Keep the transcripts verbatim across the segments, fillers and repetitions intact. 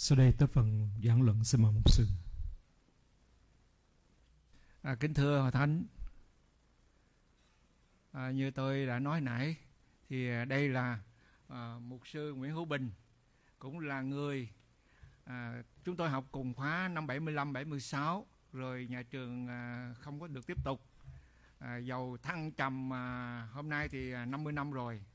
Sau đây tới phần giảng luận, xin mời mục sư. À, kính thưa Hội Thánh, à, như tôi đã nói nãy thì đây là à, mục sư Nguyễn Hữu Bình, cũng là người à, chúng tôi học cùng khóa năm bảy mươi lăm bảy mươi sáu, rồi nhà trường à, không có được tiếp tục. À, dầu thăng trầm à, hôm nay thì à, năm mươi năm rồi,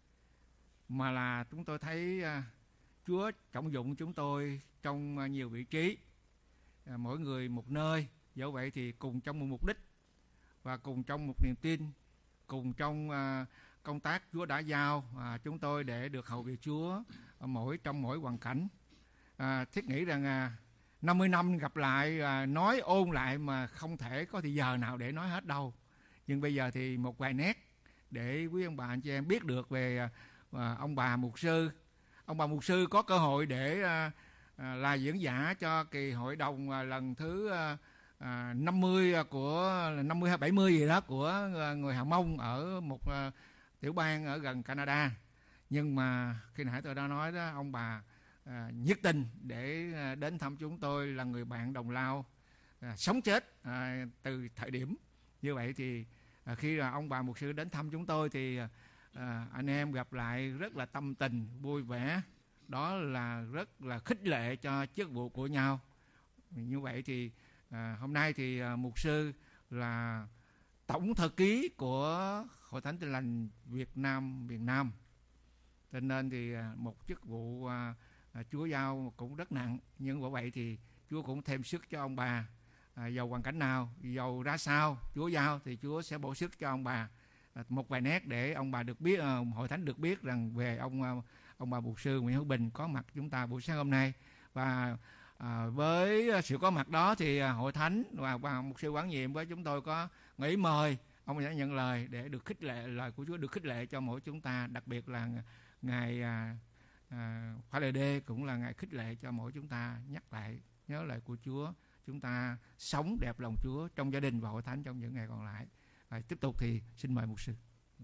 mà là chúng tôi thấy à, Chúa trọng dụng chúng tôi trong à, nhiều vị trí, à, mỗi người một nơi. Do vậy thì cùng trong một mục đích và cùng trong một niềm tin, cùng trong à, công tác Chúa đã giao à, chúng tôi để được hầu việc Chúa ở mỗi trong mỗi hoàn cảnh. À, thiết nghĩ rằng à, năm mươi năm gặp lại, à, nói ôn lại mà không thể có thì giờ nào để nói hết đâu. Nhưng bây giờ thì một vài nét để quý ông bà anh chị em biết được về à, ông bà mục sư. Ông bà mục sư có cơ hội để à, à, là diễn giả cho kỳ hội đồng à, lần thứ à, à, năm mươi của năm mươi hay bảy mươi gì đó của người Hào Mông ở một à, tiểu bang ở gần Canada. Nhưng mà khi nãy tôi đã nói đó, ông bà à, nhiệt tình để à, đến thăm chúng tôi, là người bạn đồng lao à, sống chết à, từ thời điểm như vậy. Thì à, khi là ông bà mục sư đến thăm chúng tôi thì à, anh em gặp lại rất là tâm tình vui vẻ, đó là rất là khích lệ cho chức vụ của nhau. Như vậy thì à, hôm nay thì à, mục sư là tổng thư ký của Hội Thánh Tin Lành Việt Nam miền Nam, cho nên thì à, một chức vụ à, à, Chúa giao cũng rất nặng. Nhưng bởi vậy thì Chúa cũng thêm sức cho ông bà, à, dầu hoàn cảnh nào, dầu ra sao Chúa giao thì Chúa sẽ bổ sức cho ông bà. À, một vài nét để ông bà được biết, à, Hội Thánh được biết rằng về ông à, ông bà mục sư Nguyễn Hữu Bình có mặt chúng ta buổi sáng hôm nay. Và à, với sự có mặt đó thì à, Hội Thánh và, và mục sư quản nhiệm với chúng tôi có nghĩ mời ông sẽ nhận lời để được khích lệ, lời của Chúa được khích lệ cho mỗi chúng ta, đặc biệt là ngày à, à, Phá Lê Đê cũng là ngày khích lệ cho mỗi chúng ta, nhắc lại nhớ lời của Chúa, chúng ta sống đẹp lòng Chúa trong gia đình và Hội Thánh trong những ngày còn lại. À, tiếp tục thì xin mời mục sư.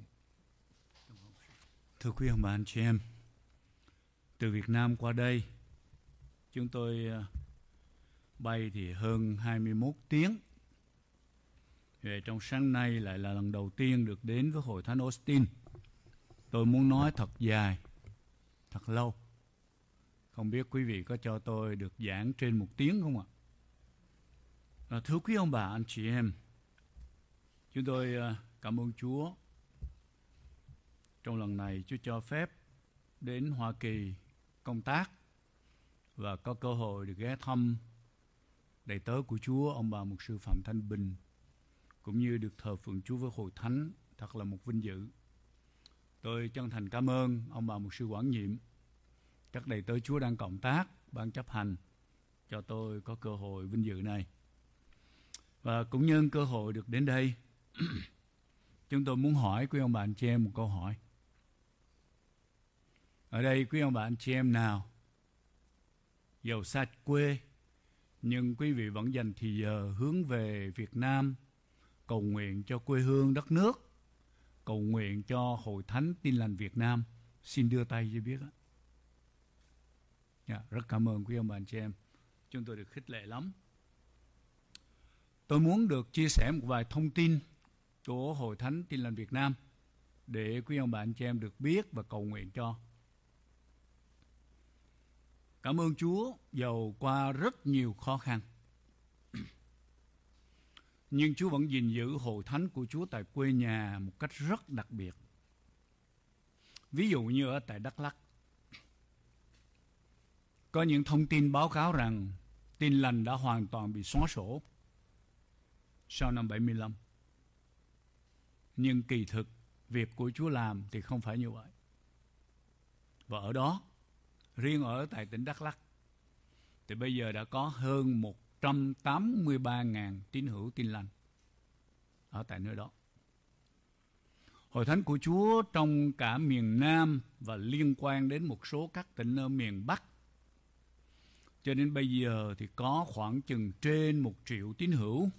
Thưa quý ông bà anh chị em, từ Việt Nam qua đây chúng tôi bay thì hơn hai mươi mốt tiếng. Về trong sáng nay lại là lần đầu tiên được đến với Hội Thánh Austin. Tôi muốn nói thật dài, thật lâu. Không biết quý vị có cho tôi được giảng trên một tiếng không ạ? À, thưa quý ông bà anh chị em, chúng tôi cảm ơn Chúa. Trong lần này Chúa cho phép đến Hoa Kỳ công tác và có cơ hội được ghé thăm đầy tớ của Chúa, ông bà mục sư Phạm Thanh Bình, cũng như được thờ phượng Chúa với Hội Thánh. Thật là một vinh dự. Tôi chân thành cảm ơn ông bà mục sư quản nhiệm, các đầy tớ Chúa đang cộng tác, ban chấp hành cho tôi có cơ hội vinh dự này. Và cũng nhân cơ hội được đến đây, chúng tôi muốn hỏi quý ông bà anh chị em một câu hỏi. Ở đây quý ông bà anh chị em nào giàu xa quê, nhưng quý vị vẫn dành thì giờ hướng về Việt Nam, cầu nguyện cho quê hương đất nước, cầu nguyện cho Hội Thánh Tin Lành Việt Nam, xin đưa tay cho biết. Yeah, rất cảm ơn quý ông bà anh chị em, chúng tôi được khích lệ lắm. Tôi muốn được chia sẻ một vài thông tin của Hội Thánh Tin Lành Việt Nam để quý ông bà anh chị em được biết và cầu nguyện cho. Cảm ơn Chúa, dầu qua rất nhiều khó khăn, nhưng Chúa vẫn gìn giữ Hội Thánh của Chúa tại quê nhà một cách rất đặc biệt. Ví dụ như ở tại Đắk Lắk, có những thông tin báo cáo rằng Tin Lành đã hoàn toàn bị xóa sổ sau năm bảy mươi lăm. Nhưng kỳ thực, việc của Chúa làm thì không phải như vậy. Và ở đó, riêng ở tại tỉnh Đắk Lắk, thì bây giờ đã có hơn một trăm tám mươi ba nghìn tín hữu Tin Lành ở tại nơi đó. Hội Thánh của Chúa trong cả miền Nam và liên quan đến một số các tỉnh ở miền Bắc, cho đến bây giờ thì có khoảng chừng trên một triệu tín hữu.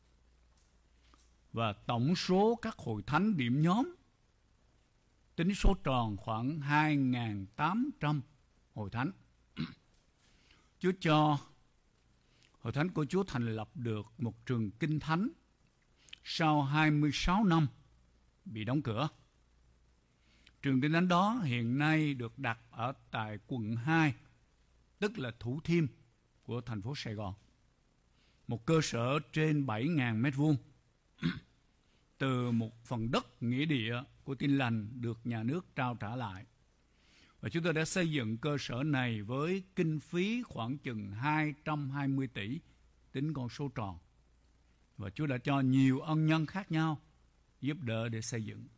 Và tổng số các hội thánh điểm nhóm, tính số tròn khoảng hai nghìn tám trăm hội thánh. Chúa cho Hội Thánh của Chúa thành lập được một trường Kinh Thánh sau hai mươi sáu năm bị đóng cửa. Trường Kinh Thánh đó hiện nay được đặt ở tại quận hai, tức là Thủ Thiêm của thành phố Sài Gòn. Một cơ sở trên bảy nghìn mét vuông từ một phần đất nghĩa địa của Tin Lành được nhà nước trao trả lại. Và chúng tôi đã xây dựng cơ sở này với kinh phí khoảng chừng hai trăm hai mươi tỷ, tính con số tròn. Và Chúa đã cho nhiều ân nhân khác nhau giúp đỡ để xây dựng.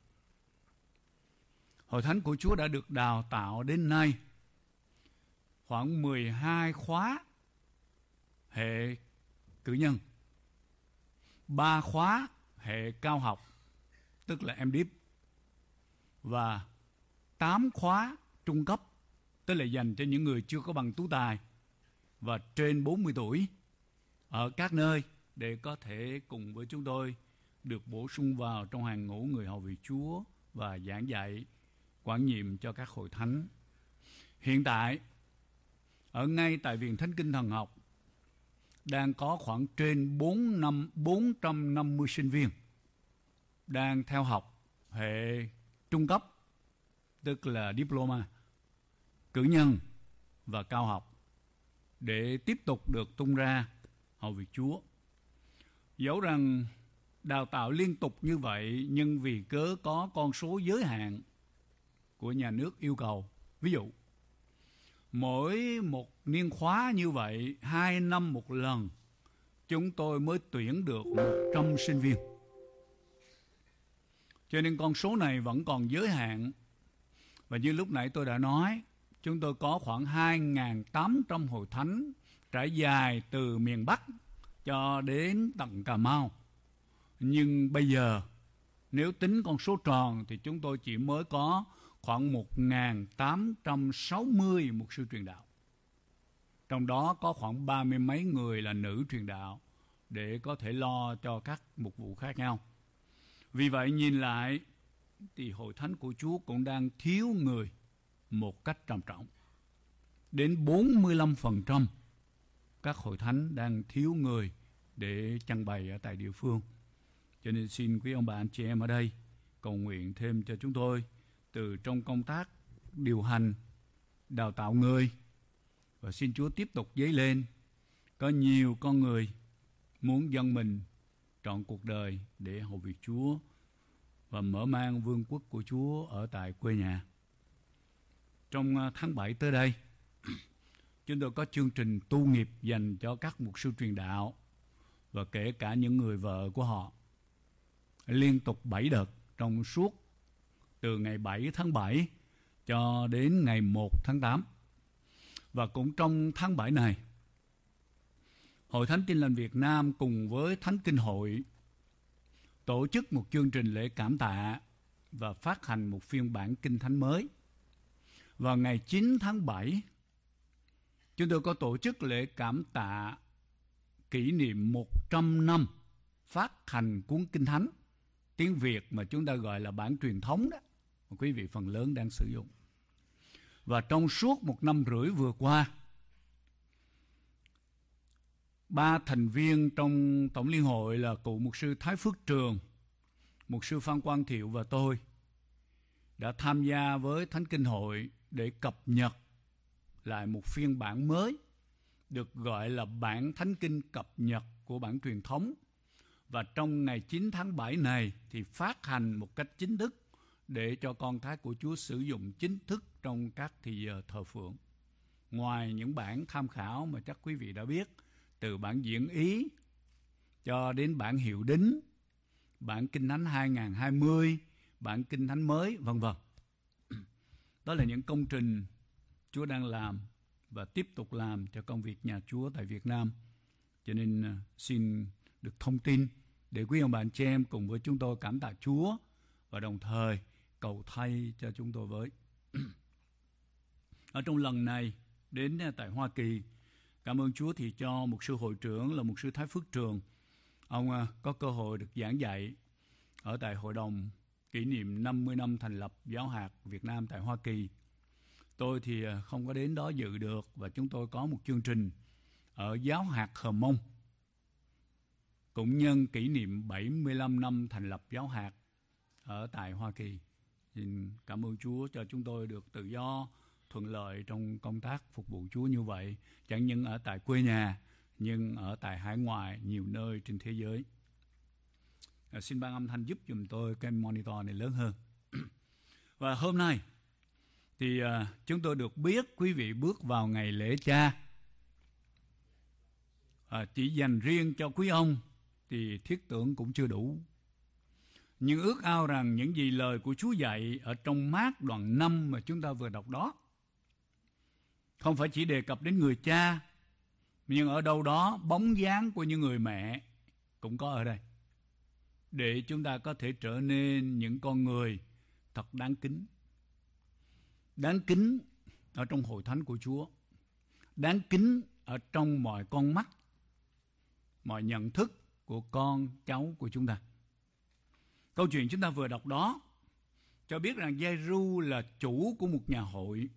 Hội Thánh của Chúa đã được đào tạo đến nay khoảng mười hai khóa hệ cử nhân, ba khóa hệ cao học, tức là em đê i pê, và tám khóa trung cấp, tức là dành cho những người chưa có bằng tú tài và trên bốn mươi tuổi ở các nơi để có thể cùng với chúng tôi được bổ sung vào trong hàng ngũ người hầu việc Chúa và giảng dạy quản nhiệm cho các hội thánh. Hiện tại, ở ngay tại Viện Thánh Kinh Thần học, đang có khoảng trên bốn trăm năm mươi sinh viên đang theo học hệ trung cấp, tức là diploma, cử nhân và cao học, để tiếp tục được tung ra hầu việc Chúa. Dẫu rằng đào tạo liên tục như vậy, nhưng vì cớ có con số giới hạn của nhà nước yêu cầu. Ví dụ, mỗi một niên khóa như vậy, hai năm một lần, chúng tôi mới tuyển được một trăm sinh viên. Cho nên con số này vẫn còn giới hạn. Và như lúc nãy tôi đã nói, chúng tôi có khoảng hai nghìn tám trăm hội thánh trải dài từ miền Bắc cho đến tận Cà Mau. Nhưng bây giờ, nếu tính con số tròn thì chúng tôi chỉ mới có khoảng một nghìn tám trăm sáu mươi mục sư truyền đạo. Trong đó có khoảng ba mươi mấy người là nữ truyền đạo để có thể lo cho các mục vụ khác nhau. Vì vậy nhìn lại thì Hội Thánh của Chúa cũng đang thiếu người một cách trầm trọng. Đến bốn mươi lăm phần trăm các hội thánh đang thiếu người để trang bày ở tại địa phương. Cho nên xin quý ông bà anh chị em ở đây cầu nguyện thêm cho chúng tôi từ trong công tác điều hành, đào tạo người. Và xin Chúa tiếp tục dấy lên có nhiều con người muốn dâng mình trọn cuộc đời để hầu việc Chúa và mở mang vương quốc của Chúa ở tại quê nhà. Trong tháng bảy tới đây, chúng tôi có chương trình tu nghiệp dành cho các mục sư truyền đạo và kể cả những người vợ của họ, liên tục bảy đợt trong suốt từ ngày bảy tháng bảy cho đến ngày một tháng tám. Và cũng trong tháng bảy này, Hội Thánh Tin Lành Việt Nam cùng với Thánh Kinh Hội tổ chức một chương trình lễ cảm tạ và phát hành một phiên bản Kinh Thánh mới. Vào ngày chín tháng bảy, chúng tôi có tổ chức lễ cảm tạ kỷ niệm một trăm năm phát hành cuốn Kinh Thánh tiếng Việt mà chúng ta gọi là bản truyền thống đó, mà quý vị phần lớn đang sử dụng. Và trong suốt một năm rưỡi vừa qua, ba thành viên trong Tổng Liên hội là cụ mục sư Thái Phước Trường, mục sư Phan Quang Thiệu và tôi đã tham gia với Thánh Kinh Hội để cập nhật lại một phiên bản mới được gọi là bản Thánh Kinh cập nhật của bản truyền thống. Và trong ngày chín tháng bảy này thì phát hành một cách chính thức để cho con cái của Chúa sử dụng chính thức trong các thì giờ thờ phượng. Ngoài những bản tham khảo mà chắc quý vị đã biết, từ bản diễn ý cho đến bản hiệu đính, bản Kinh Thánh hai nghìn hai mươi, bản Kinh Thánh mới, vân vân. Đó là những công trình Chúa đang làm và tiếp tục làm cho công việc nhà Chúa tại Việt Nam. Cho nên xin được thông tin để quý ông bà anh chị em cùng với chúng tôi cảm tạ Chúa và đồng thời cầu thay cho chúng tôi với. Ở trong lần này đến tại Hoa Kỳ, cảm ơn Chúa thì cho mục sư hội trưởng là mục sư Thái Phước Trường, ông có cơ hội được giảng dạy ở tại hội đồng kỷ niệm năm mươi năm thành lập giáo hạt Việt Nam tại Hoa Kỳ. tôi thì không có đến đó dự được, và chúng tôi có một chương trình ở giáo hạt Hờ Mông, cũng nhân kỷ niệm bảy mươi lăm năm thành lập giáo hạt ở tại Hoa Kỳ. Xin cảm ơn Chúa cho chúng tôi được tự do, thuận lợi trong công tác phục vụ Chúa như vậy, chẳng những ở tại quê nhà, nhưng ở tại hải ngoại, nhiều nơi trên thế giới. À, xin ban âm thanh giúp dùm tôi cái monitor này lớn hơn. Và hôm nay thì à, chúng tôi được biết quý vị bước vào ngày lễ Cha. À, chỉ dành riêng cho quý ông thì thiết tưởng cũng chưa đủ. Nhưng ước ao rằng những gì lời của Chúa dạy ở trong Mác đoạn năm mà chúng ta vừa đọc đó, không phải chỉ đề cập đến người cha, nhưng ở đâu đó bóng dáng của những người mẹ cũng có ở đây, để chúng ta có thể trở nên những con người thật đáng kính. Đáng kính ở trong hội thánh của Chúa, đáng kính ở trong mọi con mắt, mọi nhận thức của con cháu của chúng ta. Câu chuyện chúng ta vừa đọc đó cho biết rằng Giê-ru là chủ của một nhà hội,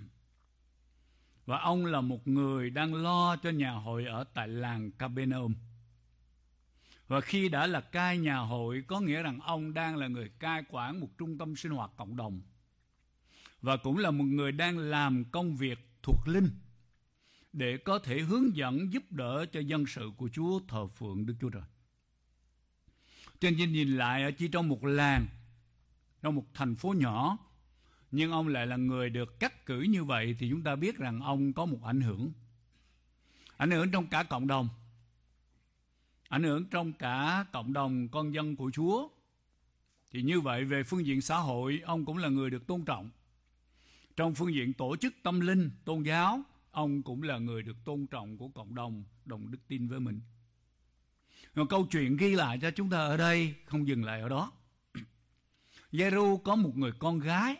và ông là một người đang lo cho nhà hội ở tại làng Ca-bê-nê-um. Và khi đã là cai nhà hội, có nghĩa rằng ông đang là người cai quản một trung tâm sinh hoạt cộng đồng, và cũng là một người đang làm công việc thuộc linh để có thể hướng dẫn giúp đỡ cho dân sự của Chúa thờ phượng Đức Chúa Trời. Cho nên nhìn lại ở chỉ trong một làng, trong một thành phố nhỏ, nhưng ông lại là người được cắt cử như vậy, thì chúng ta biết rằng ông có một ảnh hưởng. Ảnh hưởng trong cả cộng đồng. Ảnh hưởng trong cả cộng đồng con dân của Chúa. Thì như vậy về phương diện xã hội, ông cũng là người được tôn trọng. Trong phương diện tổ chức tâm linh, tôn giáo, ông cũng là người được tôn trọng của cộng đồng đồng đức tin với mình. Và câu chuyện ghi lại cho chúng ta ở đây không dừng lại ở đó. Giê-ru có một người con gái.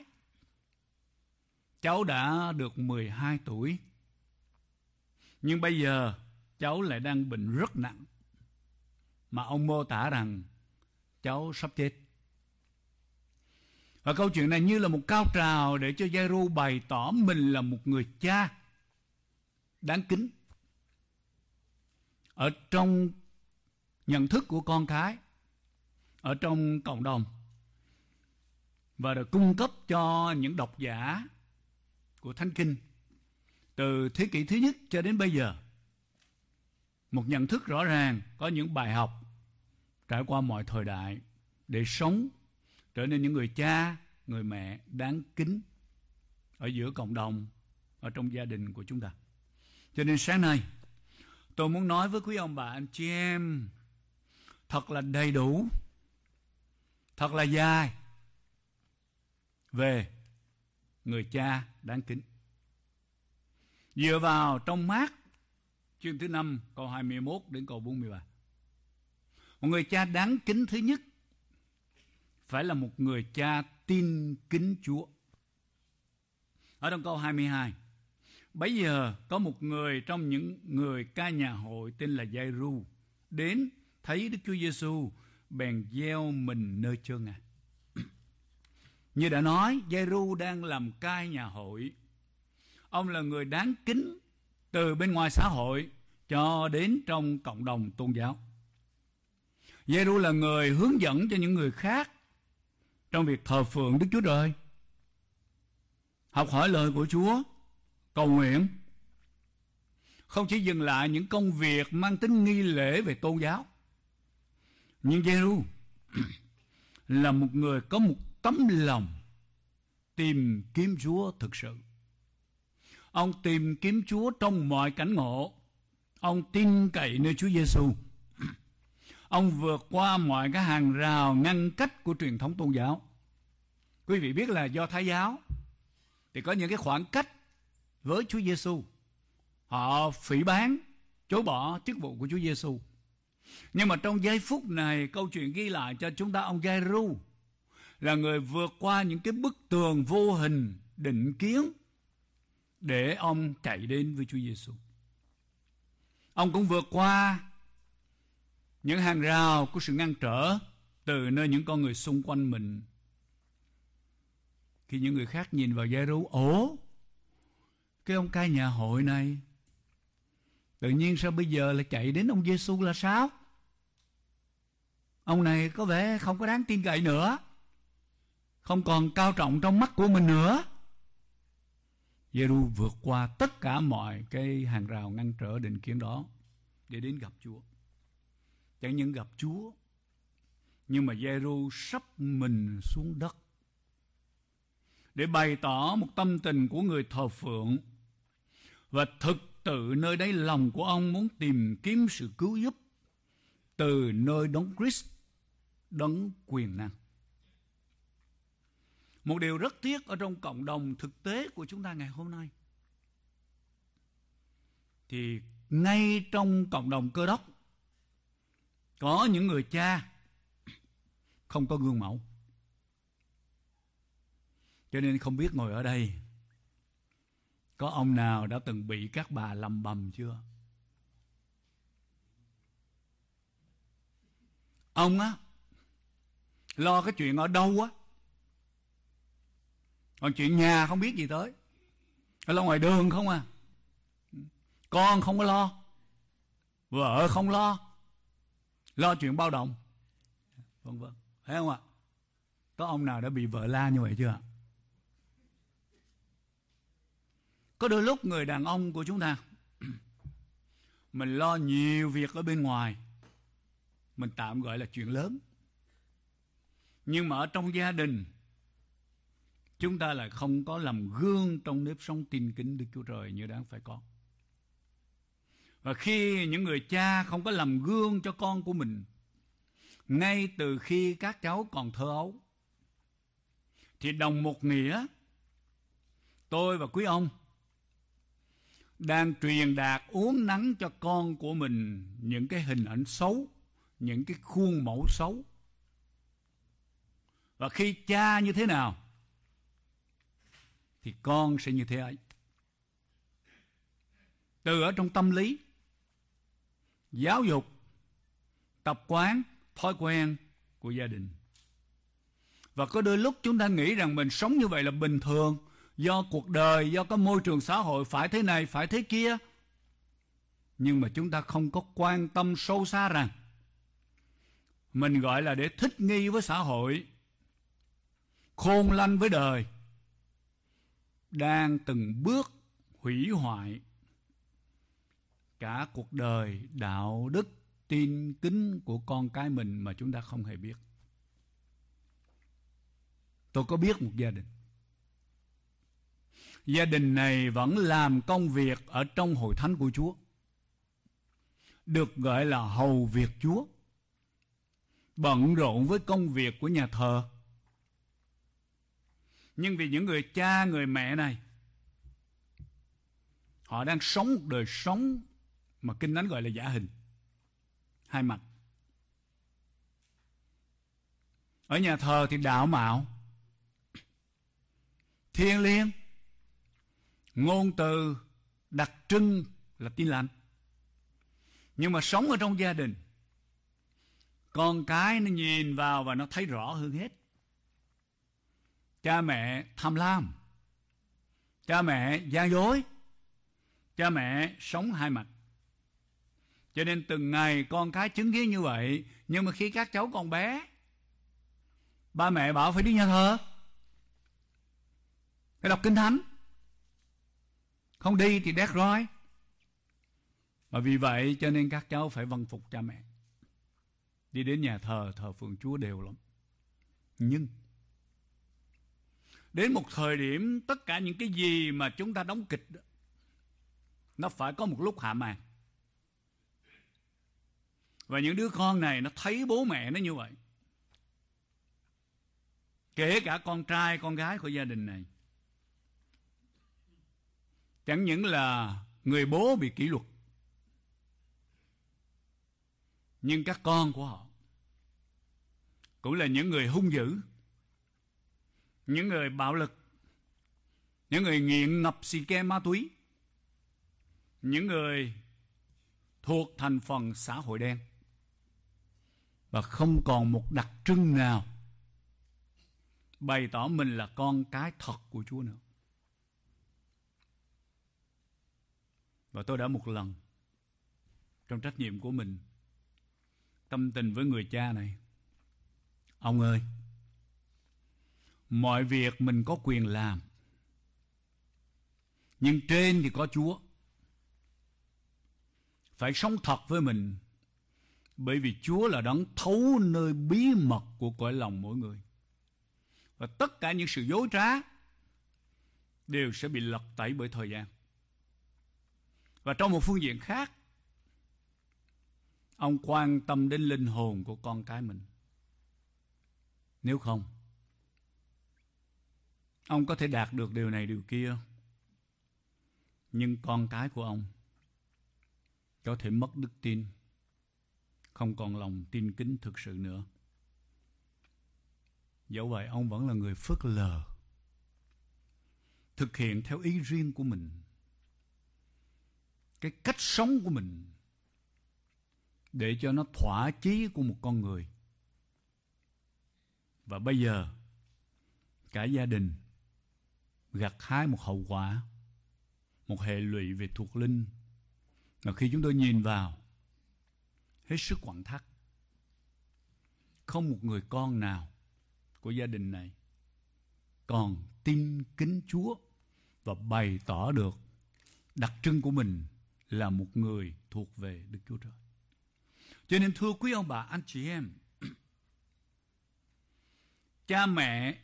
Cháu đã được mười hai tuổi. Nhưng bây giờ cháu lại đang bệnh rất nặng, mà ông mô tả rằng cháu sắp chết. Và câu chuyện này như là một cao trào để cho Giê-ru bày tỏ mình là một người cha đáng kính ở trong nhận thức của con cái, ở trong cộng đồng, và được cung cấp cho những độc giả của Thánh Kinh từ thế kỷ thứ nhất cho đến bây giờ một nhận thức rõ ràng, có những bài học trải qua mọi thời đại để sống trở nên những người cha, người mẹ đáng kính ở giữa cộng đồng, ở trong gia đình của chúng ta. Cho nên sáng nay tôi muốn nói với quý ông bà anh chị em thật là đầy đủ, thật là dài về người cha đáng kính. Dựa vào trong Mác chương thứ năm câu hai mươi mốt đến câu bốn mươi ba. Một người cha đáng kính thứ nhất phải là một người cha tin kính Chúa. Ở trong câu hai mươi hai, bấy giờ có một người trong những người ca nhà hội tên là Giê-ru đến thấy Đức Chúa Giêsu, bèn gieo mình nơi chân Ngài. Như đã nói, Giê-ru đang làm cai nhà hội. Ông là người đáng kính từ bên ngoài xã hội cho đến trong cộng đồng tôn giáo. Giê-ru là người hướng dẫn cho những người khác trong việc thờ phượng Đức Chúa Trời, học hỏi lời của Chúa, cầu nguyện. Không chỉ dừng lại những công việc mang tính nghi lễ về tôn giáo, nhưng Giê-ru là một người có một tấm lòng tìm kiếm Chúa thực sự. Ông tìm kiếm Chúa trong mọi cảnh ngộ. Ông tin cậy nơi Chúa Giêsu. Ông vượt qua mọi cái hàng rào ngăn cách của truyền thống tôn giáo. Quý vị biết là Do Thái giáo thì có những cái khoảng cách với Chúa Giêsu. Họ phỉ báng, chối bỏ chức vụ của Chúa Giêsu. Nhưng mà trong giây phút này, câu chuyện ghi lại cho chúng ta ông Giê-ru là người vượt qua những cái bức tường vô hình định kiến để ông chạy đến với Chúa Giêsu. Ông cũng vượt qua những hàng rào của sự ngăn trở từ nơi những con người xung quanh mình. Khi những người khác nhìn vào Giê-ru, ồ, cái ông cai nhà hội này tự nhiên sao bây giờ lại chạy đến ông Giêsu là sao? Ông này có vẻ không có đáng tin cậy nữa, không còn cao trọng trong mắt của mình nữa. Giê-ru vượt qua tất cả mọi cái hàng rào ngăn trở định kiến đó để đến gặp Chúa. Chẳng những gặp Chúa, nhưng mà Giê-ru sắp mình xuống đất để bày tỏ một tâm tình của người thờ phượng, và thực tự nơi đáy lòng của ông muốn tìm kiếm sự cứu giúp từ nơi đấng Christ, đấng quyền năng. Một điều rất tiếc ở trong cộng đồng thực tế của chúng ta ngày hôm nay, thì ngay trong cộng đồng Cơ Đốc có những người cha không có gương mẫu. Cho nên không biết ngồi ở đây có ông nào đã từng bị các bà lầm bầm chưa? Ông á lo cái chuyện ở đâu á, còn chuyện nhà không biết gì tới. Ở lo ngoài đường không à. Con không có lo, vợ không lo, lo chuyện bao đồng, vân vân. Thấy không ạ? Có ông nào đã bị vợ la như vậy chưa ạ? Có đôi lúc người đàn ông của chúng ta mình lo nhiều việc ở bên ngoài, mình tạm gọi là chuyện lớn, nhưng mà ở trong gia đình chúng ta lại không có làm gương trong nếp sống tin kính Đức Chúa Trời như đáng phải có. Và khi những người cha không có làm gương cho con của mình ngay từ khi các cháu còn thơ ấu, thì đồng một nghĩa tôi và quý ông đang truyền đạt uốn nắn cho con của mình những cái hình ảnh xấu, những cái khuôn mẫu xấu. Và khi cha như thế nào thì con sẽ như thế ấy. Từ ở trong tâm lý, giáo dục, tập quán, thói quen của gia đình. Và có đôi lúc chúng ta nghĩ rằng mình sống như vậy là bình thường, do cuộc đời, do cái môi trường xã hội phải thế này, phải thế kia. Nhưng mà chúng ta không có quan tâm sâu xa rằng mình gọi là để thích nghi với xã hội, khôn lanh với đời, đang từng bước hủy hoại cả cuộc đời, đạo đức, tin kính của con cái mình mà chúng ta không hề biết. Tôi có biết một gia đình. Gia đình này vẫn làm công việc ở trong hội thánh của Chúa, được gọi là hầu việc Chúa, bận rộn với công việc của nhà thờ. Nhưng vì những người cha, người mẹ này, họ đang sống một đời sống mà Kinh Thánh gọi là giả hình, hai mặt. Ở nhà thờ thì đạo mạo, thiêng liêng, ngôn từ đặc trưng là tin lành. Nhưng mà sống ở trong gia đình, con cái nó nhìn vào và nó thấy rõ hơn hết. Cha mẹ tham lam, cha mẹ gian dối, cha mẹ sống hai mặt. Cho nên từng ngày con cái chứng kiến như vậy. Nhưng mà khi các cháu còn bé, ba mẹ bảo phải đi nhà thờ, phải đọc Kinh Thánh, không đi thì đét roi. Và vì vậy cho nên các cháu phải vâng phục cha mẹ, đi đến nhà thờ, thờ phượng Chúa đều lắm. Nhưng đến một thời điểm, tất cả những cái gì mà chúng ta đóng kịch đó, nó phải có một lúc hạ màn. Và những đứa con này nó thấy bố mẹ nó như vậy, kể cả con trai, con gái của gia đình này. Chẳng những là người bố bị kỷ luật, nhưng các con của họ cũng là những người hung dữ, những người bạo lực, những người nghiện ngập xì ke ma túy, những người thuộc thành phần xã hội đen. Và không còn một đặc trưng nào bày tỏ mình là con cái thật của Chúa nữa. Và tôi đã một lần trong trách nhiệm của mình tâm tình với người cha này: ông ơi, mọi việc mình có quyền làm, nhưng trên thì có Chúa. Phải sống thật với mình, bởi vì Chúa là đấng thấu nơi bí mật của cõi lòng mỗi người. Và tất cả những sự dối trá đều sẽ bị lật tẩy bởi thời gian. Và trong một phương diện khác, ông quan tâm đến linh hồn của con cái mình. Nếu không, ông có thể đạt được điều này điều kia, nhưng con cái của ông có thể mất đức tin, không còn lòng tin kính thực sự nữa. Dẫu vậy, ông vẫn là người phớt lờ, thực hiện theo ý riêng của mình, cái cách sống của mình, để cho nó thỏa chí của một con người. Và bây giờ, cả gia đình gặt hái một hậu quả, một hệ lụy về thuộc linh, mà khi chúng tôi nhìn vào, hết sức quặn thắt. Không một người con nào của gia đình này còn tin kính Chúa và bày tỏ được đặc trưng của mình là một người thuộc về Đức Chúa Trời. Cho nên thưa quý ông bà, anh chị em, cha mẹ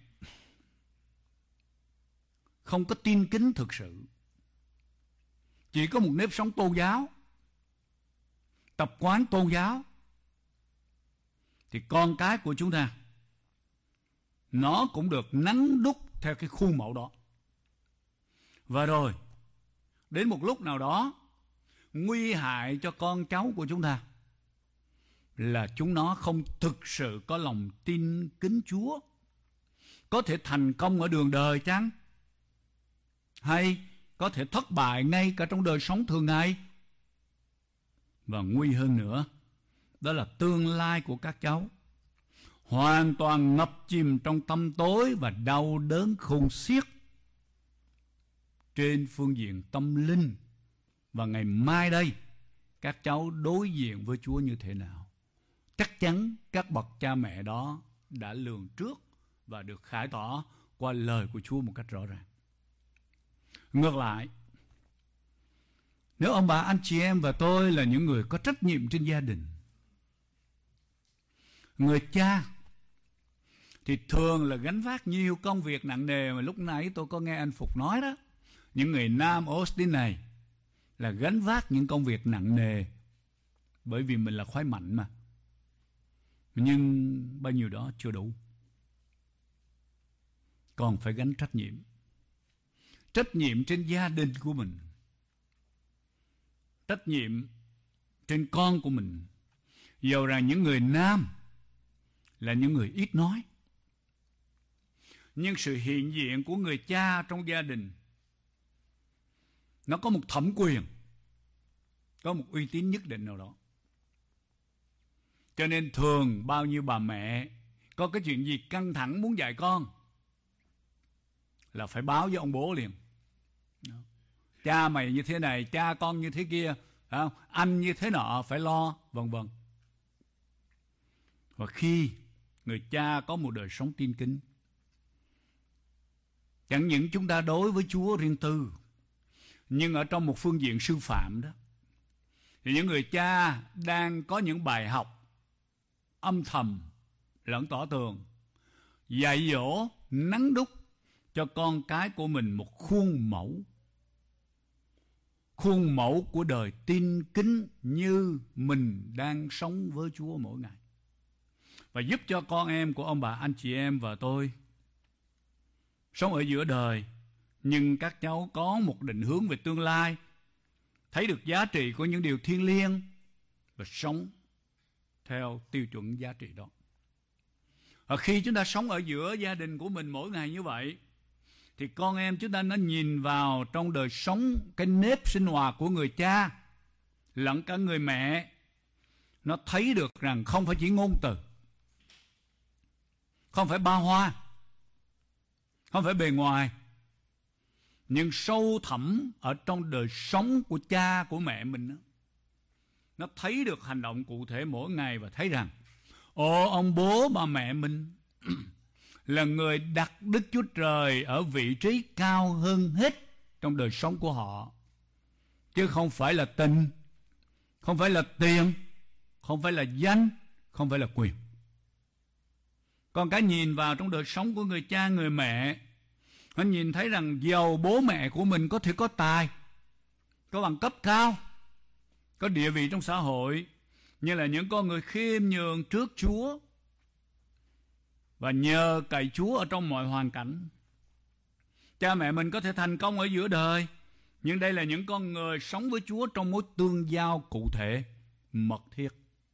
không có tin kính thực sự, chỉ có một nếp sống tôn giáo, tập quán tôn giáo, thì con cái của chúng ta nó cũng được nắn đúc theo cái khuôn mẫu đó. Và rồi đến một lúc nào đó, nguy hại cho con cháu của chúng ta là chúng nó không thực sự có lòng tin kính Chúa. Có thể thành công ở đường đời chăng? Hay có thể thất bại ngay cả trong đời sống thường ngày? Và nguy hơn nữa, đó là tương lai của các cháu hoàn toàn ngập chìm trong tăm tối và đau đớn khôn xiết trên phương diện tâm linh. Và ngày mai đây, các cháu đối diện với Chúa như thế nào? Chắc chắn các bậc cha mẹ đó đã lường trước và được khải tỏ qua lời của Chúa một cách rõ ràng. Ngược lại, nếu ông bà, anh chị em và tôi là những người có trách nhiệm trên gia đình, người cha thì thường là gánh vác nhiều công việc nặng nề, mà lúc nãy tôi có nghe anh Phục nói đó. Những người nam Austin này là gánh vác những công việc nặng nề, bởi vì mình là khỏe mạnh mà. Nhưng bao nhiêu đó chưa đủ, còn phải gánh trách nhiệm. Trách nhiệm trên gia đình của mình, trách nhiệm trên con của mình. Dầu rằng những người nam là những người ít nói, nhưng sự hiện diện của người cha trong gia đình nó có một thẩm quyền, có một uy tín nhất định nào đó. Cho nên thường bao nhiêu bà mẹ có cái chuyện gì căng thẳng muốn dạy con là phải báo với ông bố liền. Cha mày như thế này, cha con như thế kia, không? Anh như thế nọ, phải lo, vân vân. Và khi người cha có một đời sống tin kính, chẳng những chúng ta đối với Chúa riêng tư, nhưng ở trong một phương diện sư phạm đó, thì những người cha đang có những bài học âm thầm lẫn tỏ tường, dạy dỗ, nắn đúc cho con cái của mình một khuôn mẫu, khuôn mẫu của đời tin kính như mình đang sống với Chúa mỗi ngày. Và giúp cho con em của ông bà, anh chị em và tôi sống ở giữa đời, nhưng các cháu có một định hướng về tương lai, thấy được giá trị của những điều thiêng liêng và sống theo tiêu chuẩn giá trị đó. Và khi chúng ta sống ở giữa gia đình của mình mỗi ngày như vậy, thì con em chúng ta nó nhìn vào trong đời sống, cái nếp sinh hoạt của người cha lẫn cả người mẹ, nó thấy được rằng không phải chỉ ngôn từ, không phải ba hoa, không phải bề ngoài, nhưng sâu thẳm ở trong đời sống của cha của mẹ mình đó, nó thấy được hành động cụ thể mỗi ngày và thấy rằng ồ, ông bố bà mẹ mình là người đặt Đức Chúa Trời ở vị trí cao hơn hết trong đời sống của họ, chứ không phải là tình, không phải là tiền, không phải là danh, không phải là quyền. Con cái nhìn vào trong đời sống của người cha người mẹ, nó nhìn thấy rằng dầu bố mẹ của mình có thể có tài, có bằng cấp cao, có địa vị trong xã hội, như là những con người khiêm nhường trước Chúa và nhờ cậy Chúa ở trong mọi hoàn cảnh. Cha mẹ mình có thể thành công ở giữa đời, nhưng đây là những con người sống với Chúa trong mối tương giao cụ thể, mật thiết.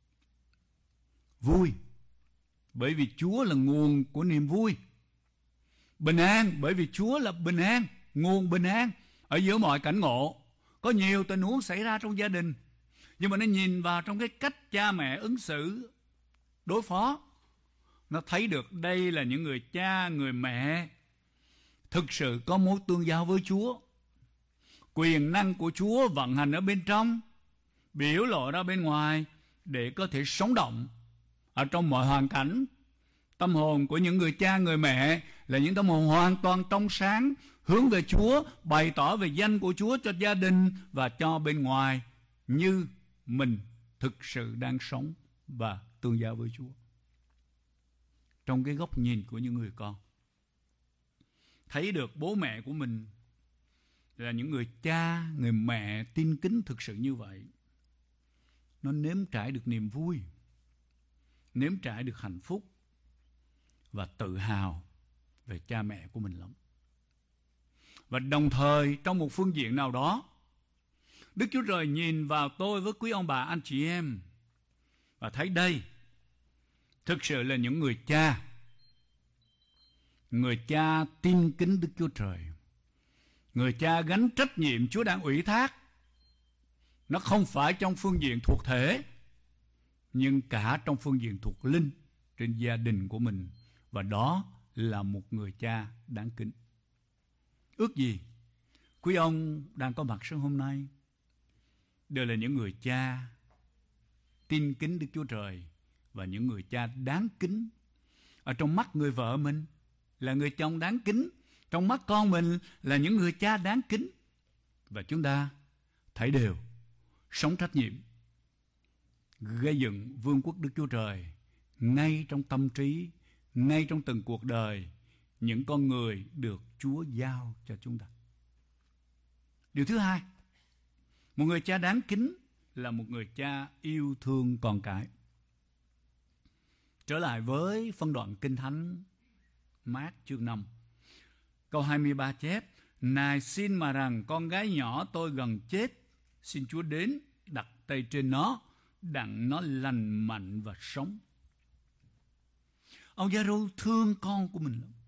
Vui, bởi vì Chúa là nguồn của niềm vui. Bình an, bởi vì Chúa là bình an, nguồn bình an ở giữa mọi cảnh ngộ. Có nhiều tình huống xảy ra trong gia đình, nhưng mà nó nhìn vào trong cái cách cha mẹ ứng xử, đối phó, nó thấy được đây là những người cha, người mẹ thực sự có mối tương giao với Chúa. Quyền năng của Chúa vận hành ở bên trong, biểu lộ ra bên ngoài để có thể sống động ở trong mọi hoàn cảnh. Tâm hồn của những người cha, người mẹ là những tâm hồn hoàn toàn trong sáng, hướng về Chúa, bày tỏ về danh của Chúa cho gia đình và cho bên ngoài, như mình thực sự đang sống và tương giao với Chúa. Trong cái góc nhìn của những người con, thấy được bố mẹ của mình là những người cha, người mẹ tin kính thực sự như vậy, nó nếm trải được niềm vui, nếm trải được hạnh phúc và tự hào về cha mẹ của mình lắm. Và đồng thời trong một phương diện nào đó, Đức Chúa Trời nhìn vào tôi với quý ông bà anh chị em và thấy đây thực sự là những người cha, người cha tin kính Đức Chúa Trời, người cha gánh trách nhiệm Chúa đang ủy thác. Nó không phải trong phương diện thuộc thể, nhưng cả trong phương diện thuộc linh trên gia đình của mình. Và đó là một người cha đáng kính. Ước gì quý ông đang có mặt sáng hôm nay đều là những người cha tin kính Đức Chúa Trời và những người cha đáng kính. Ở trong mắt người vợ mình là người chồng đáng kính, trong mắt con mình là những người cha đáng kính. Và chúng ta thấy đều sống trách nhiệm gây dựng vương quốc Đức Chúa Trời ngay trong tâm trí, ngay trong từng cuộc đời những con người được Chúa giao cho chúng ta. Điều thứ hai, một người cha đáng kính là một người cha yêu thương con cái. Trở lại với phân đoạn Kinh Thánh Mát chương năm, câu hai mươi ba chép: Này xin mà rằng con gái nhỏ tôi gần chết, xin Chúa đến đặt tay trên nó, đặng nó lành mạnh và sống. Ông Giê-ru thương con của mình lắm.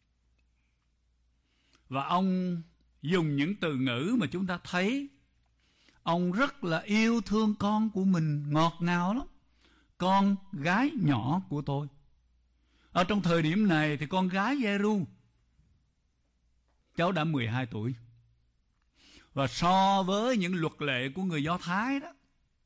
Và ông dùng những từ ngữ mà chúng ta thấy ông rất là yêu thương con của mình, ngọt ngào lắm. Con gái nhỏ của tôi. Ở trong thời điểm này thì con gái Giê-ru, cháu đã mười hai tuổi. Và so với những luật lệ của người Do Thái đó,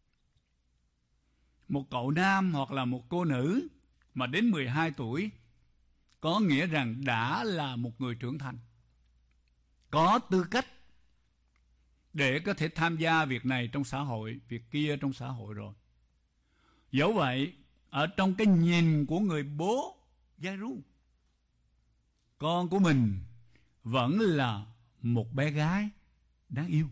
một cậu nam hoặc là một cô nữ mà đến mười hai tuổi có nghĩa rằng đã là một người trưởng thành, có tư cách để có thể tham gia việc này trong xã hội, việc kia trong xã hội rồi. Dẫu vậy, ở trong cái nhìn của người bố Giê-ru, con của mình vẫn là một bé gái đáng yêu.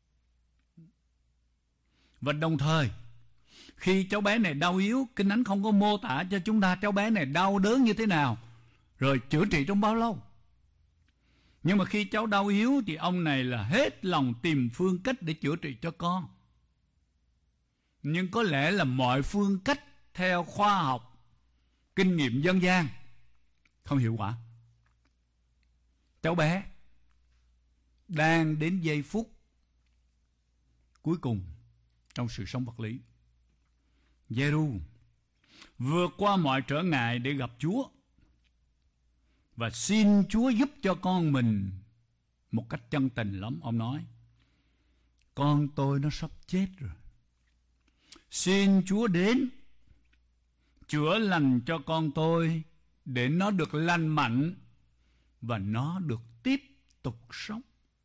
Và đồng thời, khi cháu bé này đau yếu, Kinh Thánh không có mô tả cho chúng ta cháu bé này đau đớn như thế nào, rồi chữa trị trong bao lâu. Nhưng mà khi cháu đau yếu thì ông này là hết lòng tìm phương cách để chữa trị cho con. Nhưng có lẽ là mọi phương cách theo khoa học, kinh nghiệm dân gian không hiệu quả. Cháu bé đang đến giây phút cuối cùng trong sự sống vật lý. Giê-ru vượt qua mọi trở ngại để gặp Chúa và xin Chúa giúp cho con mình một cách chân tình lắm. Ông nói, con tôi nó sắp chết rồi, xin Chúa đến chữa lành cho con tôi để nó được lành mạnh và nó được tiếp tục sống.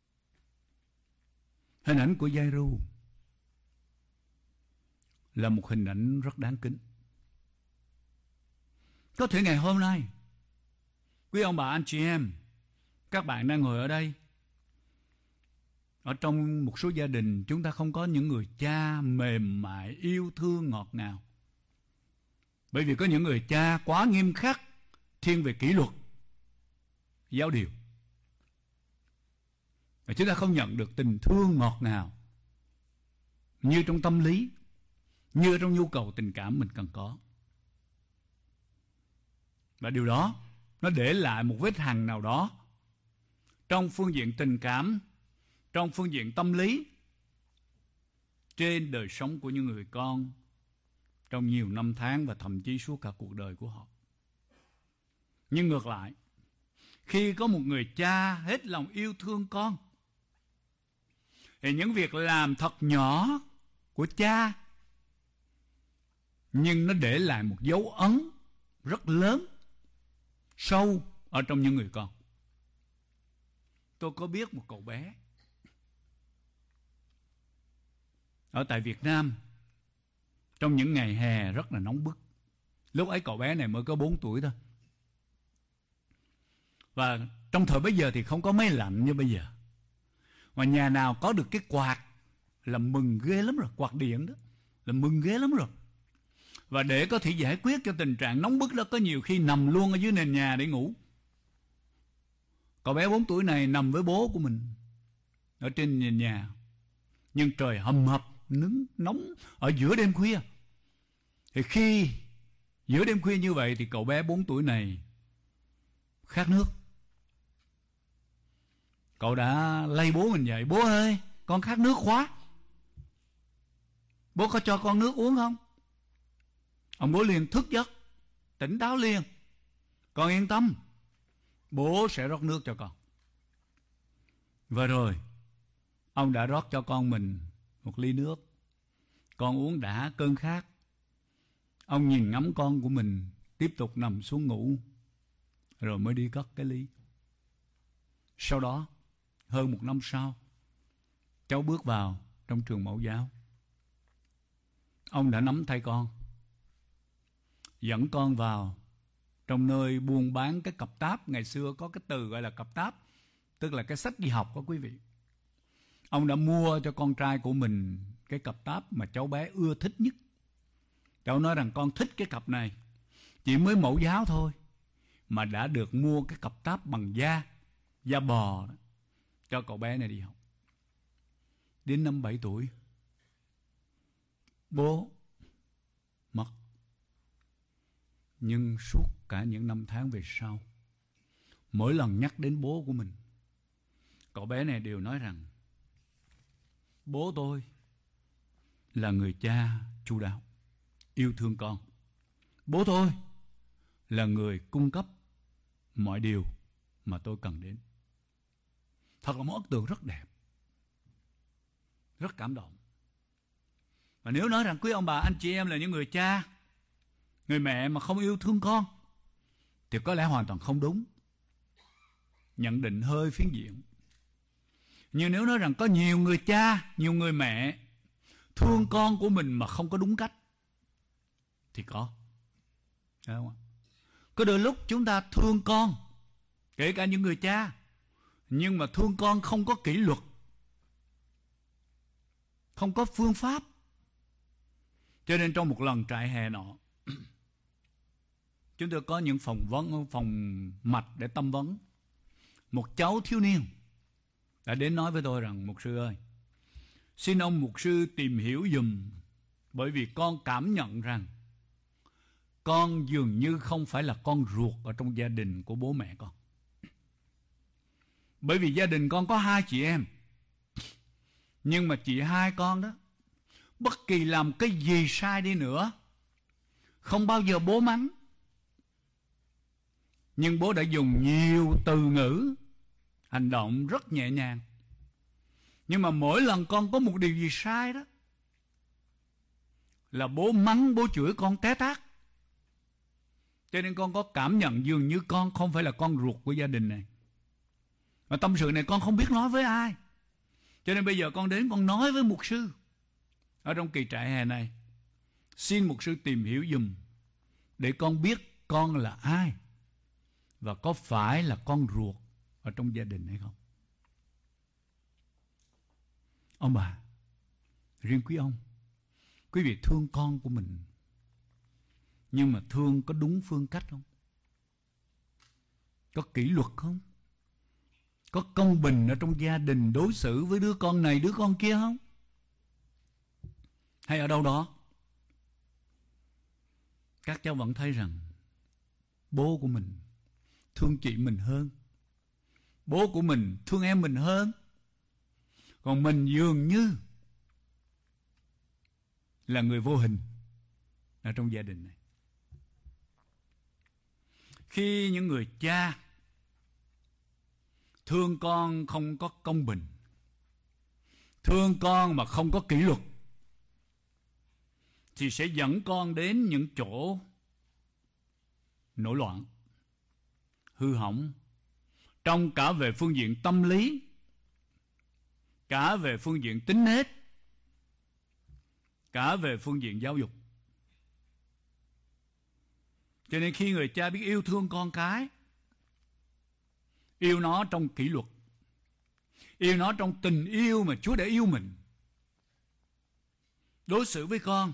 Hình ảnh của Giai-ru là một hình ảnh rất đáng kính. Có thể ngày hôm nay, quý ông bà anh chị em, các bạn đang ngồi ở đây, ở trong một số gia đình chúng ta không có những người cha mềm mại, yêu thương, ngọt ngào. Bởi vì có những người cha quá nghiêm khắc, thiên về kỷ luật, giáo điều. Và chúng ta không nhận được tình thương ngọt ngào như trong tâm lý, như trong nhu cầu tình cảm mình cần có. Và điều đó nó để lại một vết hằn nào đó trong phương diện tình cảm, trong phương diện tâm lý, trên đời sống của những người con trong nhiều năm tháng và thậm chí suốt cả cuộc đời của họ. Nhưng ngược lại, khi có một người cha hết lòng yêu thương con, thì những việc làm thật nhỏ của cha nhưng nó để lại một dấu ấn rất lớn, sâu ở trong những người con. Tôi có biết một cậu bé ở tại Việt Nam trong những ngày hè rất là nóng bức. Lúc ấy cậu bé này mới có bốn tuổi thôi. Và trong thời bấy giờ thì không có máy lạnh như bây giờ. Mà nhà nào có được cái quạt là mừng ghê lắm rồi, quạt điện đó là mừng ghê lắm rồi. Và để có thể giải quyết cho tình trạng nóng bức đó, có nhiều khi nằm luôn ở dưới nền nhà để ngủ. Cậu bé bốn tuổi này nằm với bố của mình ở trên nền nhà. Nhưng trời hầm hập, nứng, nóng ở giữa đêm khuya. Thì khi giữa đêm khuya như vậy thì cậu bé bốn tuổi này khát nước. Cậu đã lay bố mình dậy, bố ơi, con khát nước quá. Bố có cho con nước uống không? Ông bố liền thức giấc, tỉnh táo liền. Con yên tâm, bố sẽ rót nước cho con. Và rồi, ông đã rót cho con mình một ly nước. Con uống đã cơn khát. Ông nhìn ngắm con của mình tiếp tục nằm xuống ngủ, rồi mới đi cất cái ly. Sau đó, hơn một năm sau, cháu bước vào trong trường mẫu giáo. Ông đã nắm tay con, dẫn con vào trong nơi buôn bán cái cặp táp. Ngày xưa có cái từ gọi là cặp táp, tức là cái sách đi học đó quý vị. Ông đã mua cho con trai của mình cái cặp táp mà cháu bé ưa thích nhất. Cháu nói rằng con thích cái cặp này, chỉ mới mẫu giáo thôi mà đã được mua cái cặp táp bằng da, da bò đó, cho cậu bé này đi học. Đến năm bảy tuổi, bố mất. Nhưng suốt cả những năm tháng về sau, mỗi lần nhắc đến bố của mình, cậu bé này đều nói rằng bố tôi là người cha chu đáo, yêu thương con. Bố tôi là người cung cấp mọi điều mà tôi cần đến. Thật là một ấn tượng rất đẹp, rất cảm động. Và nếu nói rằng quý ông bà, anh chị em là những người cha, người mẹ mà không yêu thương con, thì có lẽ hoàn toàn không đúng. Nhận định hơi phiến diện. Nhưng nếu nói rằng có nhiều người cha, nhiều người mẹ thương con của mình mà không có đúng cách, thì có. Thấy không ạ? Có đôi lúc chúng ta thương con, kể cả những người cha, nhưng mà thương con không có kỷ luật, không có phương pháp. Cho nên trong một lần trại hè nọ, chúng tôi có những phòng vấn, phòng mạch để tâm vấn. Một cháu thiếu niên đã đến nói với tôi rằng: mục sư ơi, xin ông mục sư tìm hiểu giùm, bởi vì con cảm nhận rằng con dường như không phải là con ruột ở trong gia đình của bố mẹ con. Bởi vì gia đình con có hai chị em, nhưng mà chị hai con đó, bất kỳ làm cái gì sai đi nữa, không bao giờ bố mắng, nhưng bố đã dùng nhiều từ ngữ hành động rất nhẹ nhàng. Nhưng mà mỗi lần con có một điều gì sai đó là bố mắng, bố chửi con té tát. Cho nên con có cảm nhận dường như con không phải là con ruột của gia đình này. Mà tâm sự này con không biết nói với ai. Cho nên bây giờ con đến con nói với mục sư ở trong kỳ trại hè này. Xin mục sư tìm hiểu giùm để con biết con là ai và có phải là con ruột ở trong gia đình hay không. Ông bà, riêng quý ông, quý vị thương con của mình, nhưng mà thương có đúng phương cách không? Có kỷ luật không? Có công bình ở trong gia đình đối xử với đứa con này đứa con kia không? Hay ở đâu đó các cháu vẫn thấy rằng bố của mình thương chị mình hơn, bố của mình thương em mình hơn, còn mình dường như là người vô hình ở trong gia đình này. Khi những người cha thương con không có công bình, thương con mà không có kỷ luật, thì sẽ dẫn con đến những chỗ nổi loạn, hư hỏng, trong cả về phương diện tâm lý, cả về phương diện tính nết, cả về phương diện giáo dục. Cho nên khi người cha biết yêu thương con cái, yêu nó trong kỷ luật, yêu nó trong tình yêu mà Chúa đã yêu mình, đối xử với con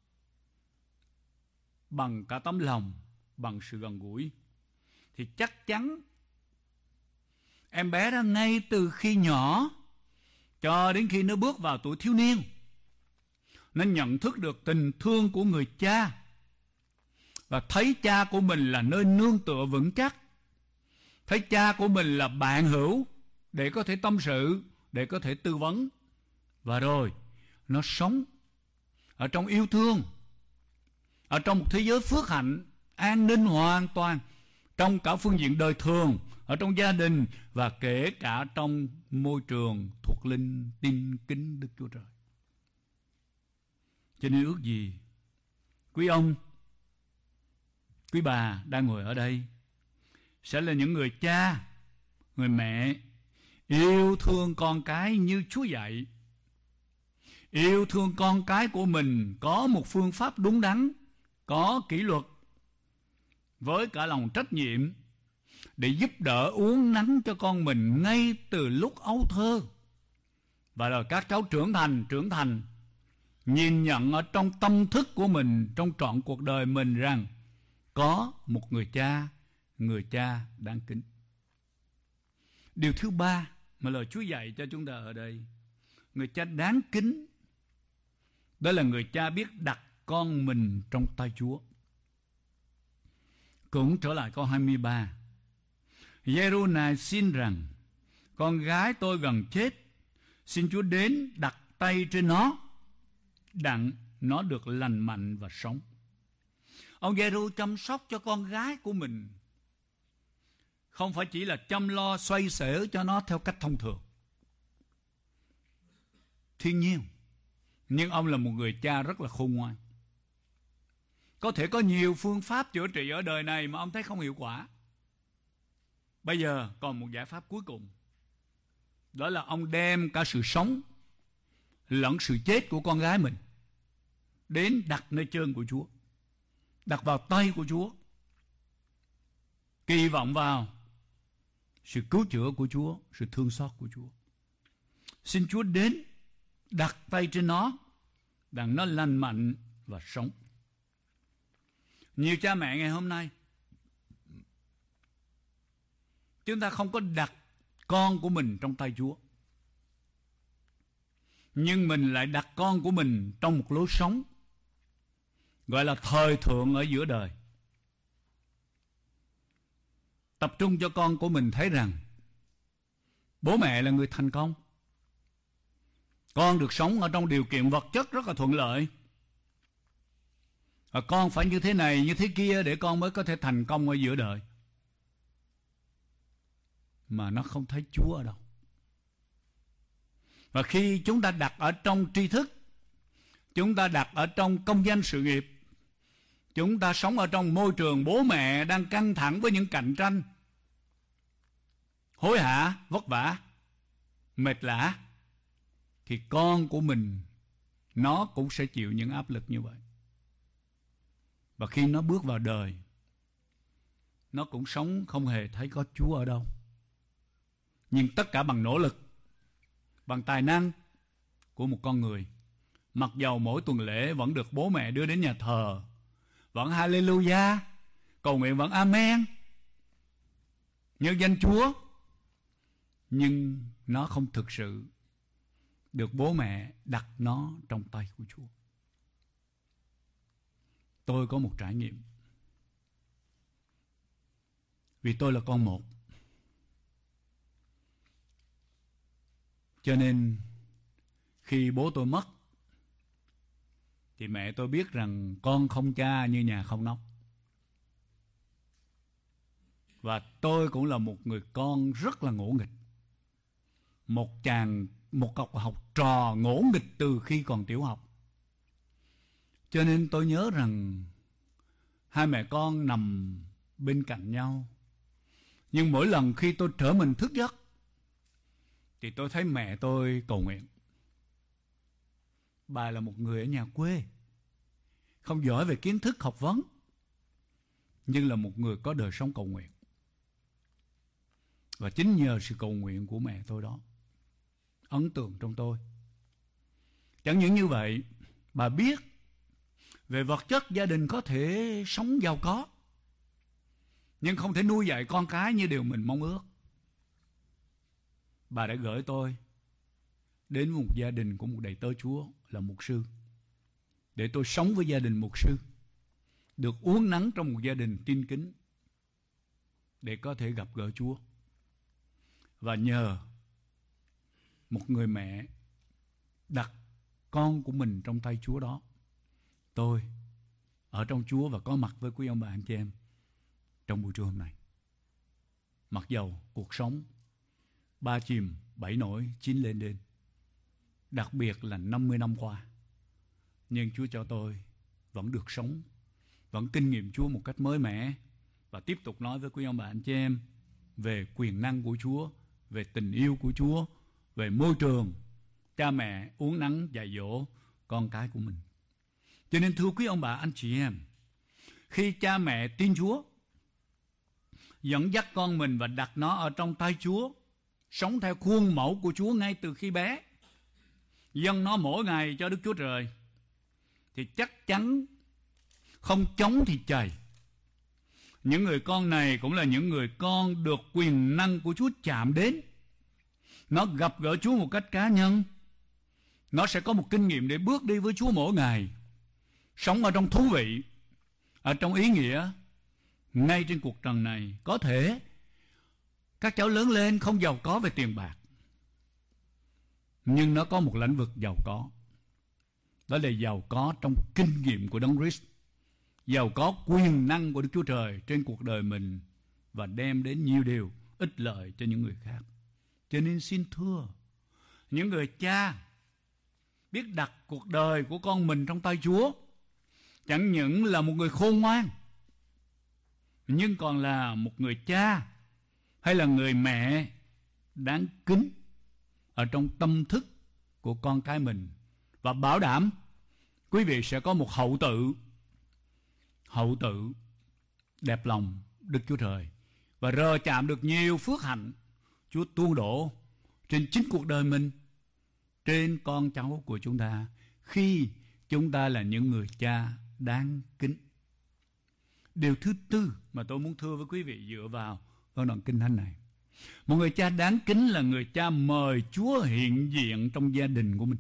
bằng cả tấm lòng, bằng sự gần gũi, thì chắc chắn em bé đó ngay từ khi nhỏ cho đến khi nó bước vào tuổi thiếu niên, nó nhận thức được tình thương của người cha và thấy cha của mình là nơi nương tựa vững chắc, thấy cha của mình là bạn hữu để có thể tâm sự, để có thể tư vấn. Và rồi nó sống ở trong yêu thương, ở trong một thế giới phước hạnh, an ninh hoàn toàn, trong cả phương diện đời thường, ở trong gia đình và kể cả trong môi trường thuộc linh tin kính Đức Chúa Trời. Cho nên ước gì quý ông, quý bà đang ngồi ở đây sẽ là những người cha, người mẹ yêu thương con cái như Chúa dạy, yêu thương con cái của mình có một phương pháp đúng đắn, có kỷ luật, với cả lòng trách nhiệm để giúp đỡ uốn nắn cho con mình ngay từ lúc ấu thơ. Và rồi các cháu trưởng thành, trưởng thành nhìn nhận ở trong tâm thức của mình, trong trọn cuộc đời mình rằng có một người cha, người cha đáng kính. Điều thứ ba mà lời Chúa dạy cho chúng ta ở đây, người cha đáng kính, đó là người cha biết đặt con mình trong tay Chúa. Cũng trở lại câu hai mươi ba. Giê-ru này xin rằng con gái tôi gần chết, xin Chúa đến đặt tay trên nó, đặng nó được lành mạnh và sống. Ông Giê-ru chăm sóc cho con gái của mình không phải chỉ là chăm lo xoay xở cho nó theo cách thông thường, thiên nhiên, nhưng ông là một người cha rất là khôn ngoan. Có thể có nhiều phương pháp chữa trị ở đời này mà ông thấy không hiệu quả. Bây giờ còn một giải pháp cuối cùng, đó là ông đem cả sự sống lẫn sự chết của con gái mình đến đặt nơi chân của Chúa, đặt vào tay của Chúa, kỳ vọng vào sự cứu chữa của Chúa, sự thương xót của Chúa. Xin Chúa đến đặt tay trên nó, đặng nó lành mạnh và sống. Nhiều cha mẹ ngày hôm nay, chúng ta không có đặt con của mình trong tay Chúa, nhưng mình lại đặt con của mình trong một lối sống gọi là thời thượng ở giữa đời. Tập trung cho con của mình thấy rằng bố mẹ là người thành công, con được sống ở trong điều kiện vật chất rất là thuận lợi, và con phải như thế này như thế kia để con mới có thể thành công ở giữa đời. mà nó không thấy Chúa ở đâu. Và khi chúng ta đặt ở trong tri thức, chúng ta đặt ở trong công danh sự nghiệp, chúng ta sống ở trong môi trường bố mẹ đang căng thẳng với những cạnh tranh, hối hả, vất vả, mệt lả, thì con của mình nó cũng sẽ chịu những áp lực như vậy. Và khi nó bước vào đời, nó cũng sống không hề thấy có Chúa ở đâu. Nhưng tất cả bằng nỗ lực, bằng tài năng của một con người. Mặc dầu mỗi tuần lễ vẫn được bố mẹ đưa đến nhà thờ, vẫn Hallelujah, cầu nguyện vẫn Amen, nhân danh Chúa, nhưng nó không thực sự được bố mẹ đặt nó trong tay của Chúa. Tôi có một trải nghiệm. Vì tôi là con một, cho nên khi bố tôi mất thì mẹ tôi biết rằng con không cha như nhà không nóc. Và tôi cũng là một người con rất là ngỗ nghịch. Một chàng, một cọc học trò ngỗ nghịch từ khi còn tiểu học. Cho nên tôi nhớ rằng hai mẹ con nằm bên cạnh nhau. Nhưng mỗi lần khi tôi trở mình thức giấc thì tôi thấy mẹ tôi cầu nguyện. Bà là một người ở nhà quê, không giỏi về kiến thức học vấn, nhưng là một người có đời sống cầu nguyện. Và chính nhờ sự cầu nguyện của mẹ tôi đó ấn tượng trong tôi. Chẳng những như vậy, bà biết về vật chất gia đình có thể sống giàu có, nhưng không thể nuôi dạy con cái như điều mình mong ước. Bà đã gửi tôi đến một gia đình của một đầy tớ Chúa là mục sư, để tôi sống với gia đình mục sư, được uốn nắn trong một gia đình tin kính, để có thể gặp gỡ Chúa. Và nhờ một người mẹ đặt con của mình trong tay Chúa đó, tôi ở trong Chúa và có mặt với quý ông bà anh chị em trong buổi trưa hôm nay. Mặc dầu cuộc sống ba chìm bảy nổi chín lên đên, đặc biệt là năm mươi năm qua, nhưng Chúa cho tôi vẫn được sống, vẫn kinh nghiệm Chúa một cách mới mẻ, và tiếp tục nói với quý ông bà anh chị em về quyền năng của Chúa, về tình yêu của Chúa, về môi trường cha mẹ uốn nắn dạy dỗ con cái của mình. Cho nên thưa quý ông bà anh chị em, khi cha mẹ tin Chúa dẫn dắt con mình và đặt nó ở trong tay Chúa, sống theo khuôn mẫu của Chúa ngay từ khi bé, dâng nó mỗi ngày cho Đức Chúa Trời, thì chắc chắn không chống thì chày. Những người con này cũng là những người con được quyền năng của Chúa chạm đến. Nó gặp gỡ Chúa một cách cá nhân. Nó sẽ có một kinh nghiệm để bước đi với Chúa mỗi ngày, sống ở trong thú vị, ở trong ý nghĩa, ngay trên cuộc trần này. Có thể các cháu lớn lên không giàu có về tiền bạc, nhưng nó có một lĩnh vực giàu có. Đó là giàu có trong kinh nghiệm của Đấng Christ, giàu có quyền năng của Đức Chúa Trời trên cuộc đời mình, và đem đến nhiều điều ích lợi cho những người khác. Cho nên xin thưa những người cha biết đặt cuộc đời của con mình trong tay Chúa, chẳng những là một người khôn ngoan, nhưng còn là một người cha hay là người mẹ đáng kính ở trong tâm thức của con cái mình, và bảo đảm quý vị sẽ có một hậu tự hậu tự đẹp lòng Đức Chúa Trời, và rờ chạm được nhiều phước hạnh Chúa tuôn đổ trên chính cuộc đời mình, trên con cháu của chúng ta, khi chúng ta là những người cha đáng kính. Điều thứ tư mà tôi muốn thưa với quý vị dựa vào vào đoạn kinh thánh này, một người cha đáng kính là người cha mời Chúa hiện diện trong gia đình của mình.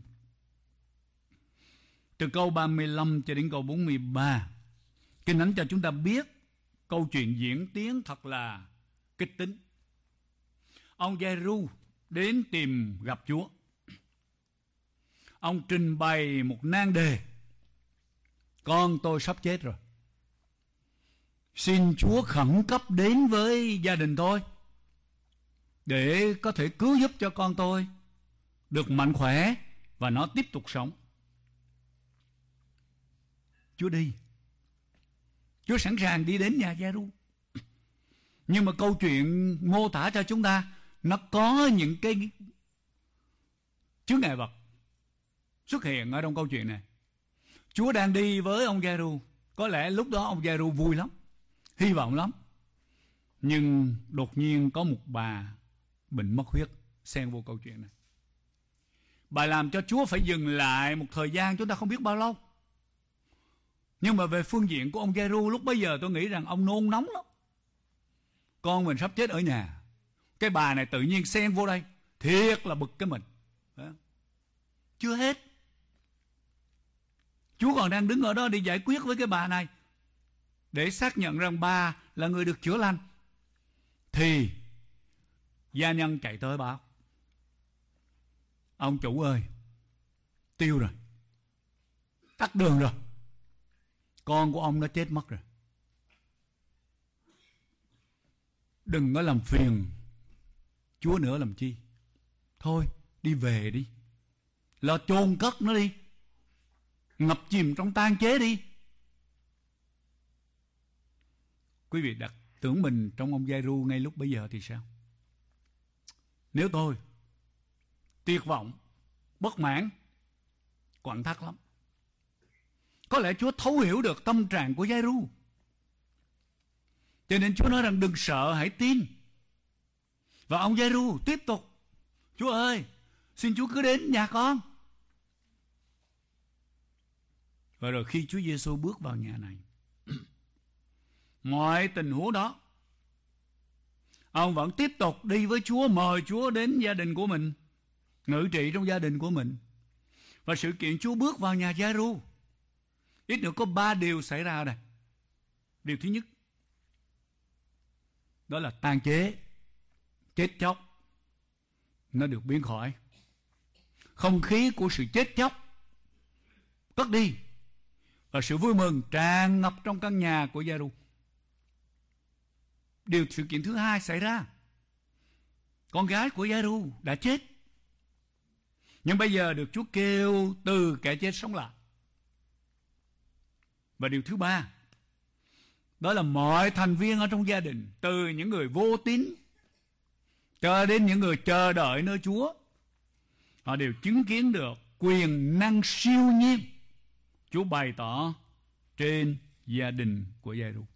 Từ câu ba mươi lăm cho đến câu bốn mươi ba, kinh thánh cho chúng ta biết câu chuyện diễn tiến thật là kịch tính. Ông Giê-ru đến tìm gặp Chúa. Ông trình bày một nan đề: con tôi sắp chết rồi, xin Chúa khẩn cấp đến với gia đình tôi. để có thể cứu giúp cho con tôi được mạnh khỏe và nó tiếp tục sống. Chúa đi. Chúa sẵn sàng đi đến nhà Giê-ru. Nhưng mà câu chuyện mô tả cho chúng ta, nó có những cái chướng ngại vật xuất hiện ở trong câu chuyện này. Chúa đang đi với ông Giê-ru. Có lẽ lúc đó ông Giê-ru vui lắm, hy vọng lắm. Nhưng đột nhiên có một bà bệnh mất huyết xen vô câu chuyện này. Bà làm cho Chúa phải dừng lại một thời gian chúng ta không biết bao lâu. Nhưng mà về phương diện của ông Giê-ru, lúc bấy giờ tôi nghĩ rằng ông nôn nóng lắm. Con mình sắp chết ở nhà, cái bà này tự nhiên xen vô đây, thiệt là bực cái mình. Đó. Chưa hết, Chúa còn đang đứng ở đó để giải quyết với cái bà này, để xác nhận rằng bà là người được chữa lành. Thì gia nhân chạy tới báo: ông chủ ơi, tiêu rồi, tắt đường rồi, con của ông nó chết mất rồi. Đừng có làm phiền Chúa nữa làm chi. Thôi đi về đi, lo chôn cất nó đi, ngập chìm trong tang chế đi. Quý vị đặt tưởng mình trong ông Giê-ru ngay lúc bấy giờ thì sao? Nếu tôi tuyệt vọng, bất mãn, quặn thắt lắm. Có lẽ Chúa thấu hiểu được tâm trạng của Giê-ru, cho nên Chúa nói rằng đừng sợ, hãy tin. Và ông Giê-ru tiếp tục: Chúa ơi, xin Chúa cứ đến nhà con. Và rồi khi Chúa Giê-xu bước vào nhà này, mọi tình huống đó, ông vẫn tiếp tục đi với Chúa, mời Chúa đến gia đình của mình, ngự trị trong gia đình của mình. Và sự kiện Chúa bước vào nhà Giê-ru, ít nữa có ba điều xảy ra này. Điều thứ nhất, đó là tang chế, chết chóc, nó được biến khỏi. Không khí của sự chết chóc cất đi, và sự vui mừng tràn ngập trong căn nhà của Giê-ru. Điều sự kiện thứ hai xảy ra, con gái của Giê-ru đã chết, nhưng bây giờ được Chúa kêu từ kẻ chết sống lại. Và điều thứ ba, đó là mọi thành viên ở trong gia đình, từ những người vô tín cho đến những người chờ đợi nơi Chúa, họ đều chứng kiến được quyền năng siêu nhiên Chúa bày tỏ trên gia đình của Giê-ru.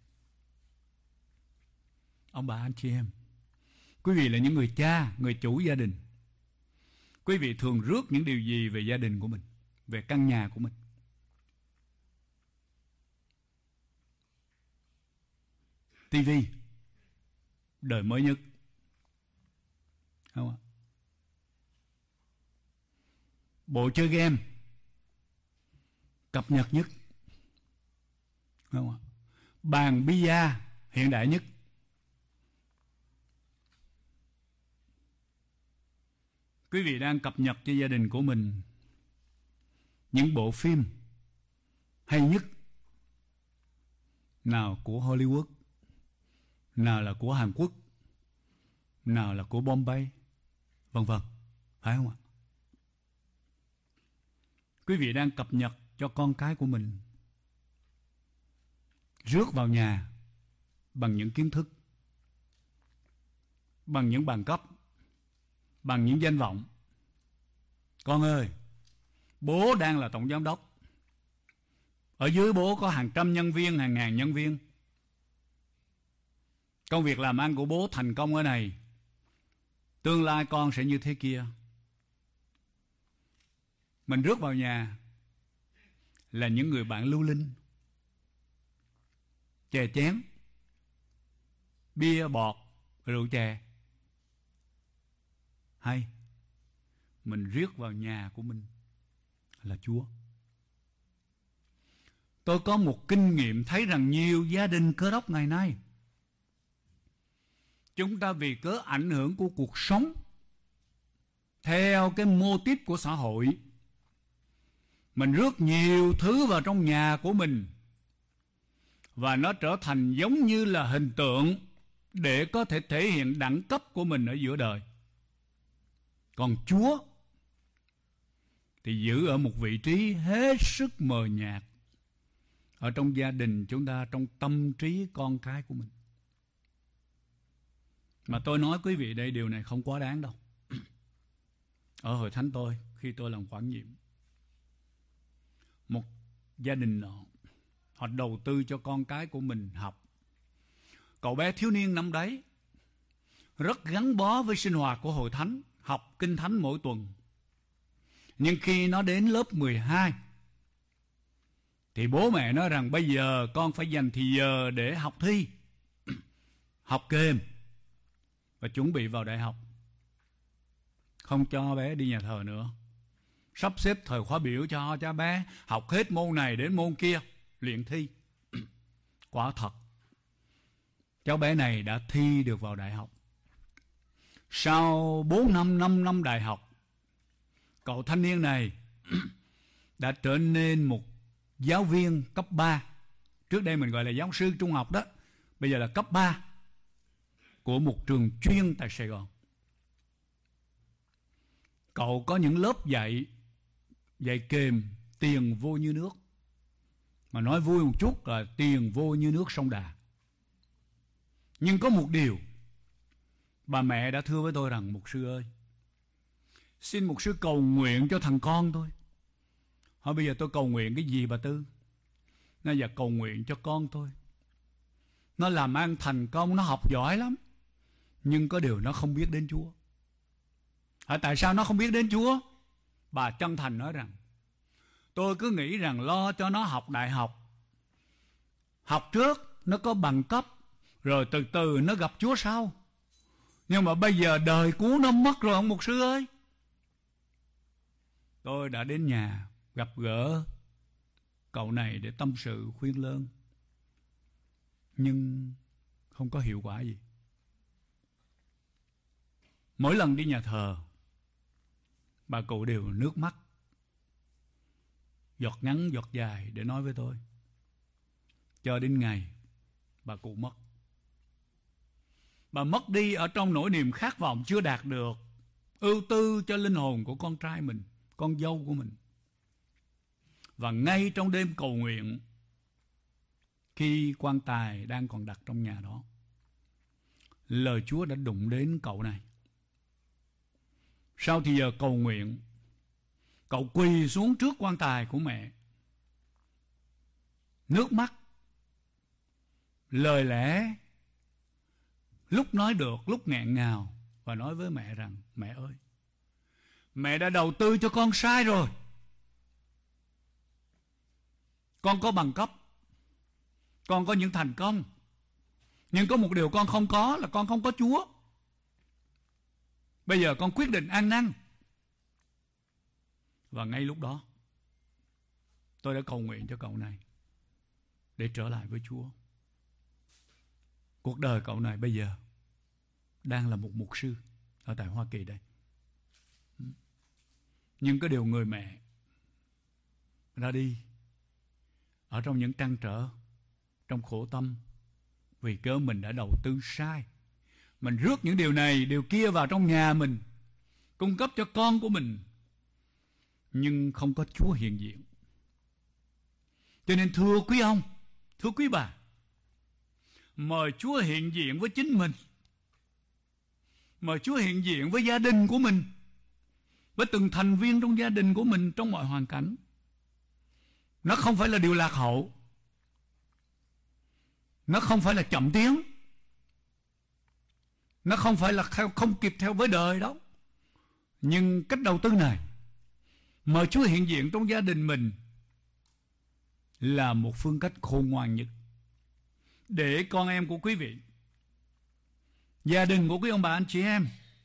Ông bà anh chị em, quý vị là những người cha, người chủ gia đình, quý vị thường rước những điều gì về gia đình của mình, về căn nhà của mình? ti vi đời mới nhất, không ạ? Bộ chơi game cập nhật nhất, không ạ? Bàn bia hiện đại nhất. Quý vị đang cập nhật cho gia đình của mình những bộ phim hay nhất, nào của Hollywood, nào là của Hàn Quốc, nào là của Bombay, vân vân, phải không ạ? Quý vị đang cập nhật cho con cái của mình, rước vào nhà bằng những kiến thức, bằng những bằng cấp, bằng những danh vọng. Con ơi, bố đang là tổng giám đốc, ở dưới bố có hàng trăm nhân viên, hàng ngàn nhân viên. Công việc làm ăn của bố thành công ở này, tương lai con sẽ như thế kia. Mình rước vào nhà là những người bạn lưu linh, chè chén, bia bọt, rượu chè. Hay mình rước vào nhà của mình là Chúa. Tôi có một kinh nghiệm thấy rằng nhiều gia đình Cơ Đốc ngày nay, chúng ta vì cớ ảnh hưởng của cuộc sống, theo cái mô típ của xã hội, mình rước nhiều thứ vào trong nhà của mình, và nó trở thành giống như là hình tượng để có thể thể hiện đẳng cấp của mình ở giữa đời. Còn Chúa thì giữ ở một vị trí hết sức mờ nhạt ở trong gia đình chúng ta, trong tâm trí con cái của mình. Mà tôi nói quý vị đây, điều này không quá đáng đâu. Ở hội thánh tôi, khi tôi làm quản nhiệm, một gia đình nọ, họ đầu tư cho con cái của mình học. Cậu bé thiếu niên năm đấy rất gắn bó với sinh hoạt của hội thánh, học kinh thánh mỗi tuần. Nhưng khi nó đến lớp mười hai thì bố mẹ nói rằng bây giờ con phải dành thì giờ để học thi, học kèm và chuẩn bị vào đại học. Không cho bé đi nhà thờ nữa, sắp xếp thời khóa biểu cho cho bé học hết môn này đến môn kia, luyện thi. Quả thật, cháu bé này đã thi được vào đại học. Sau bốn năm, năm năm đại học, cậu thanh niên này đã trở nên một giáo viên cấp ba. Trước đây mình gọi là giáo sư trung học đó, bây giờ là cấp ba của một trường chuyên tại Sài Gòn. Cậu có những lớp dạy dạy kèm tiền vô như nước. Mà nói vui một chút là tiền vô như nước sông Đà. Nhưng có một điều, bà mẹ đã thưa với tôi rằng: mục sư ơi, xin mục sư cầu nguyện cho thằng con tôi. Hỏi bây giờ tôi cầu nguyện cái gì bà Tư? Nó giờ cầu nguyện cho con tôi, nó làm ăn thành công, nó học giỏi lắm, nhưng có điều nó không biết đến Chúa. Hỏi tại sao nó không biết đến Chúa? Bà chân thành nói rằng: tôi cứ nghĩ rằng lo cho nó học đại học, học trước nó có bằng cấp, rồi từ từ nó gặp Chúa sau. Nhưng mà bây giờ đời cũ nó mất rồi ông mục sư ơi. Tôi đã đến nhà gặp gỡ cậu này để tâm sự khuyên lơn, nhưng không có hiệu quả gì. Mỗi lần đi nhà thờ, bà cụ đều nước mắt, giọt ngắn giọt dài để nói với tôi. Cho đến ngày bà cụ mất. Bà mất đi ở trong nỗi niềm khát vọng chưa đạt được, ưu tư cho linh hồn của con trai mình, con dâu của mình. Và ngay trong đêm cầu nguyện, khi quan tài đang còn đặt trong nhà đó, lời Chúa đã đụng đến cậu này. Sau thì giờ cầu nguyện, cậu quỳ xuống trước quan tài của mẹ, nước mắt, lời lẽ lúc nói được, lúc nghẹn ngào, và nói với mẹ rằng: mẹ ơi, mẹ đã đầu tư cho con sai rồi. Con có bằng cấp, con có những thành công, nhưng có một điều con không có là con không có Chúa. Bây giờ con quyết định ăn năn. Và ngay lúc đó, tôi đã cầu nguyện cho cậu này để trở lại với Chúa. Cuộc đời cậu này bây giờ đang là một mục sư ở tại Hoa Kỳ đây. Nhưng cái điều người mẹ ra đi ở trong những trăn trở, trong khổ tâm, vì cớ mình đã đầu tư sai. Mình rước những điều này, điều kia vào trong nhà mình, cung cấp cho con của mình, nhưng không có Chúa hiện diện. Cho nên thưa quý ông, thưa quý bà, mời Chúa hiện diện với chính mình. Mời Chúa hiện diện với gia đình của mình, với từng thành viên trong gia đình của mình trong mọi hoàn cảnh. Nó không phải là điều lạc hậu, nó không phải là chậm tiến, nó không phải là không kịp theo với đời đâu. Nhưng cách đầu tư này, mời Chúa hiện diện trong gia đình mình, là một phương cách khôn ngoan nhất để con em của quý vị, gia đình của quý ông bà anh chị em,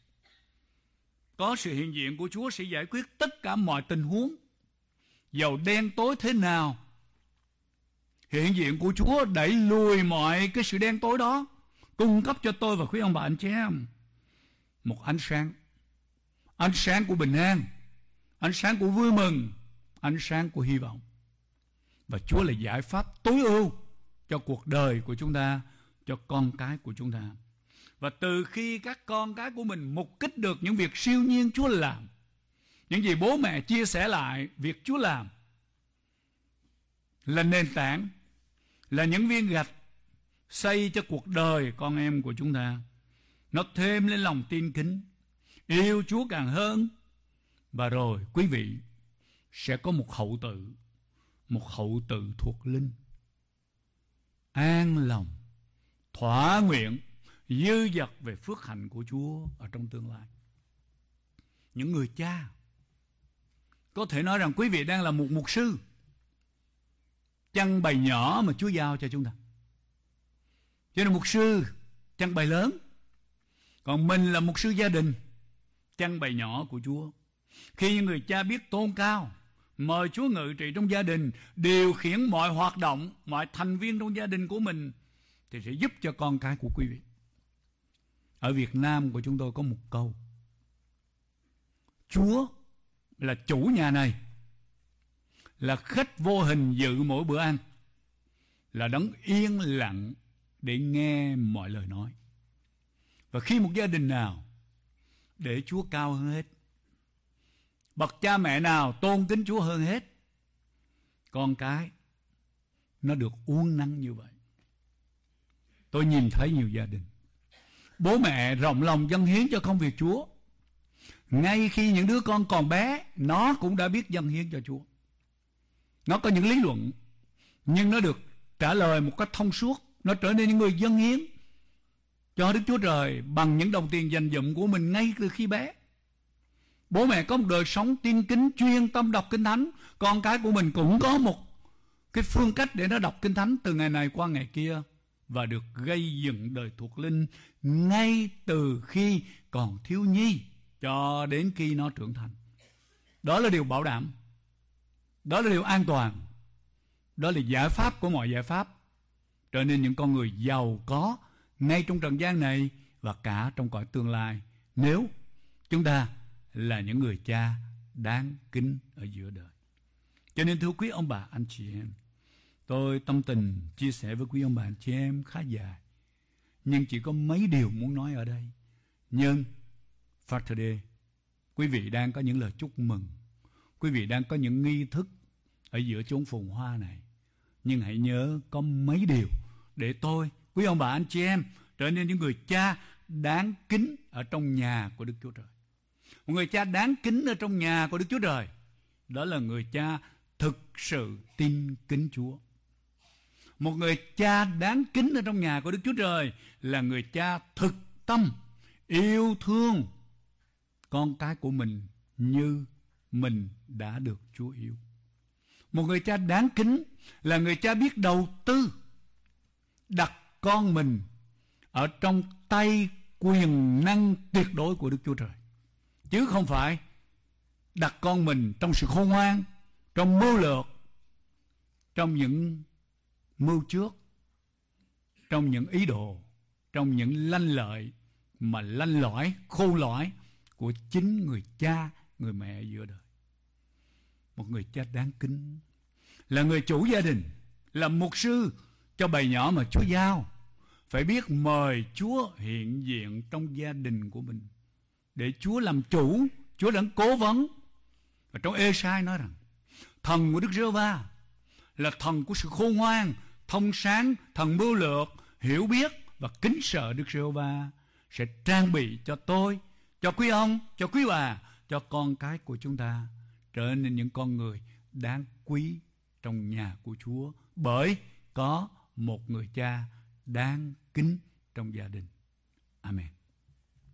có sự hiện diện của Chúa sẽ giải quyết tất cả mọi tình huống. Dầu đen tối thế nào, hiện diện của Chúa đẩy lùi mọi cái sự đen tối đó, cung cấp cho tôi và quý ông bà anh chị em một ánh sáng. Ánh sáng của bình an, ánh sáng của vui mừng, ánh sáng của hy vọng. Và Chúa là giải pháp tối ưu cho cuộc đời của chúng ta, cho con cái của chúng ta. Và từ khi các con cái của mình mục kích được những việc siêu nhiên Chúa làm, những gì bố mẹ chia sẻ lại việc Chúa làm, là nền tảng, là những viên gạch xây cho cuộc đời con em của chúng ta. Nó thêm lên lòng tin kính, yêu Chúa càng hơn. Và rồi quý vị sẽ có một hậu tự, một hậu tự thuộc linh, an lòng, thỏa nguyện, dư dật về phước hạnh của Chúa ở trong tương lai. Những người cha có thể nói rằng quý vị đang là một mục sư chăn bầy nhỏ mà Chúa giao cho chúng ta. Cho nên mục sư chăn bầy lớn, còn mình là mục sư gia đình chăn bầy nhỏ của Chúa. Khi những người cha biết tôn cao, mời Chúa ngự trị trong gia đình, điều khiển mọi hoạt động, mọi thành viên trong gia đình của mình, thì sẽ giúp cho con cái của quý vị. Ở Việt Nam của chúng tôi có một câu: Chúa là chủ nhà này, là khách vô hình dự mỗi bữa ăn, là đấng yên lặng để nghe mọi lời nói. Và khi một gia đình nào để Chúa cao hơn hết, bậc cha mẹ nào tôn kính Chúa hơn hết, con cái nó được uốn nắn như vậy. Tôi nhìn thấy nhiều gia đình, bố mẹ rộng lòng dâng hiến cho công việc Chúa. Ngay khi những đứa con còn bé, nó cũng đã biết dâng hiến cho Chúa. Nó có những lý luận, nhưng nó được trả lời một cách thông suốt. Nó trở nên những người dâng hiến cho Đức Chúa Trời bằng những đồng tiền dành dụm của mình ngay từ khi bé. Bố mẹ có một đời sống tin kính, chuyên tâm đọc Kinh Thánh. Con cái của mình cũng có một cái phương cách để nó đọc Kinh Thánh từ ngày này qua ngày kia, và được gây dựng đời thuộc linh ngay từ khi còn thiếu nhi cho đến khi nó trưởng thành. Đó là điều bảo đảm, đó là điều an toàn, đó là giải pháp của mọi giải pháp, trở nên những con người giàu có ngay trong trần gian này và cả trong cõi tương lai, nếu chúng ta là những người cha đáng kính ở giữa đời. Cho nên thưa quý ông bà, anh chị em, tôi tâm tình chia sẻ với quý ông bà anh chị em khá dài, nhưng chỉ có mấy điều muốn nói ở đây. Nhưng Father Day, quý vị đang có những lời chúc mừng, quý vị đang có những nghi thức ở giữa chốn phồn hoa này. Nhưng hãy nhớ có mấy điều để tôi, quý ông bà anh chị em, trở nên những người cha đáng kính ở trong nhà của Đức Chúa Trời. Một người cha đáng kính ở trong nhà của Đức Chúa Trời, đó là người cha thực sự tin kính Chúa. Một người cha đáng kính ở trong nhà của Đức Chúa Trời là người cha thực tâm yêu thương con cái của mình như mình đã được Chúa yêu. Một người cha đáng kính là người cha biết đầu tư, đặt con mình ở trong tay quyền năng tuyệt đối của Đức Chúa Trời, chứ không phải đặt con mình trong sự khôn ngoan, trong mưu lược, trong những mưu trước, trong những ý đồ, trong những lanh lợi mà lanh lõi, khôn lõi của chính người cha, người mẹ giữa đời. Một người cha đáng kính là người chủ gia đình, là mục sư cho bầy nhỏ mà Chúa giao, phải biết mời Chúa hiện diện trong gia đình của mình để Chúa làm chủ, Chúa đang cố vấn. Và trong Ê-sai nói rằng thần của Đức Giê-hô-va là thần của sự khôn ngoan, thông sáng, thần mưu lược, hiểu biết và kính sợ Đức Giê-hô-va sẽ trang bị cho tôi, cho quý ông, cho quý bà, cho con cái của chúng ta trở nên những con người đáng quý trong nhà của Chúa, bởi có một người cha đáng kính trong gia đình. Amen.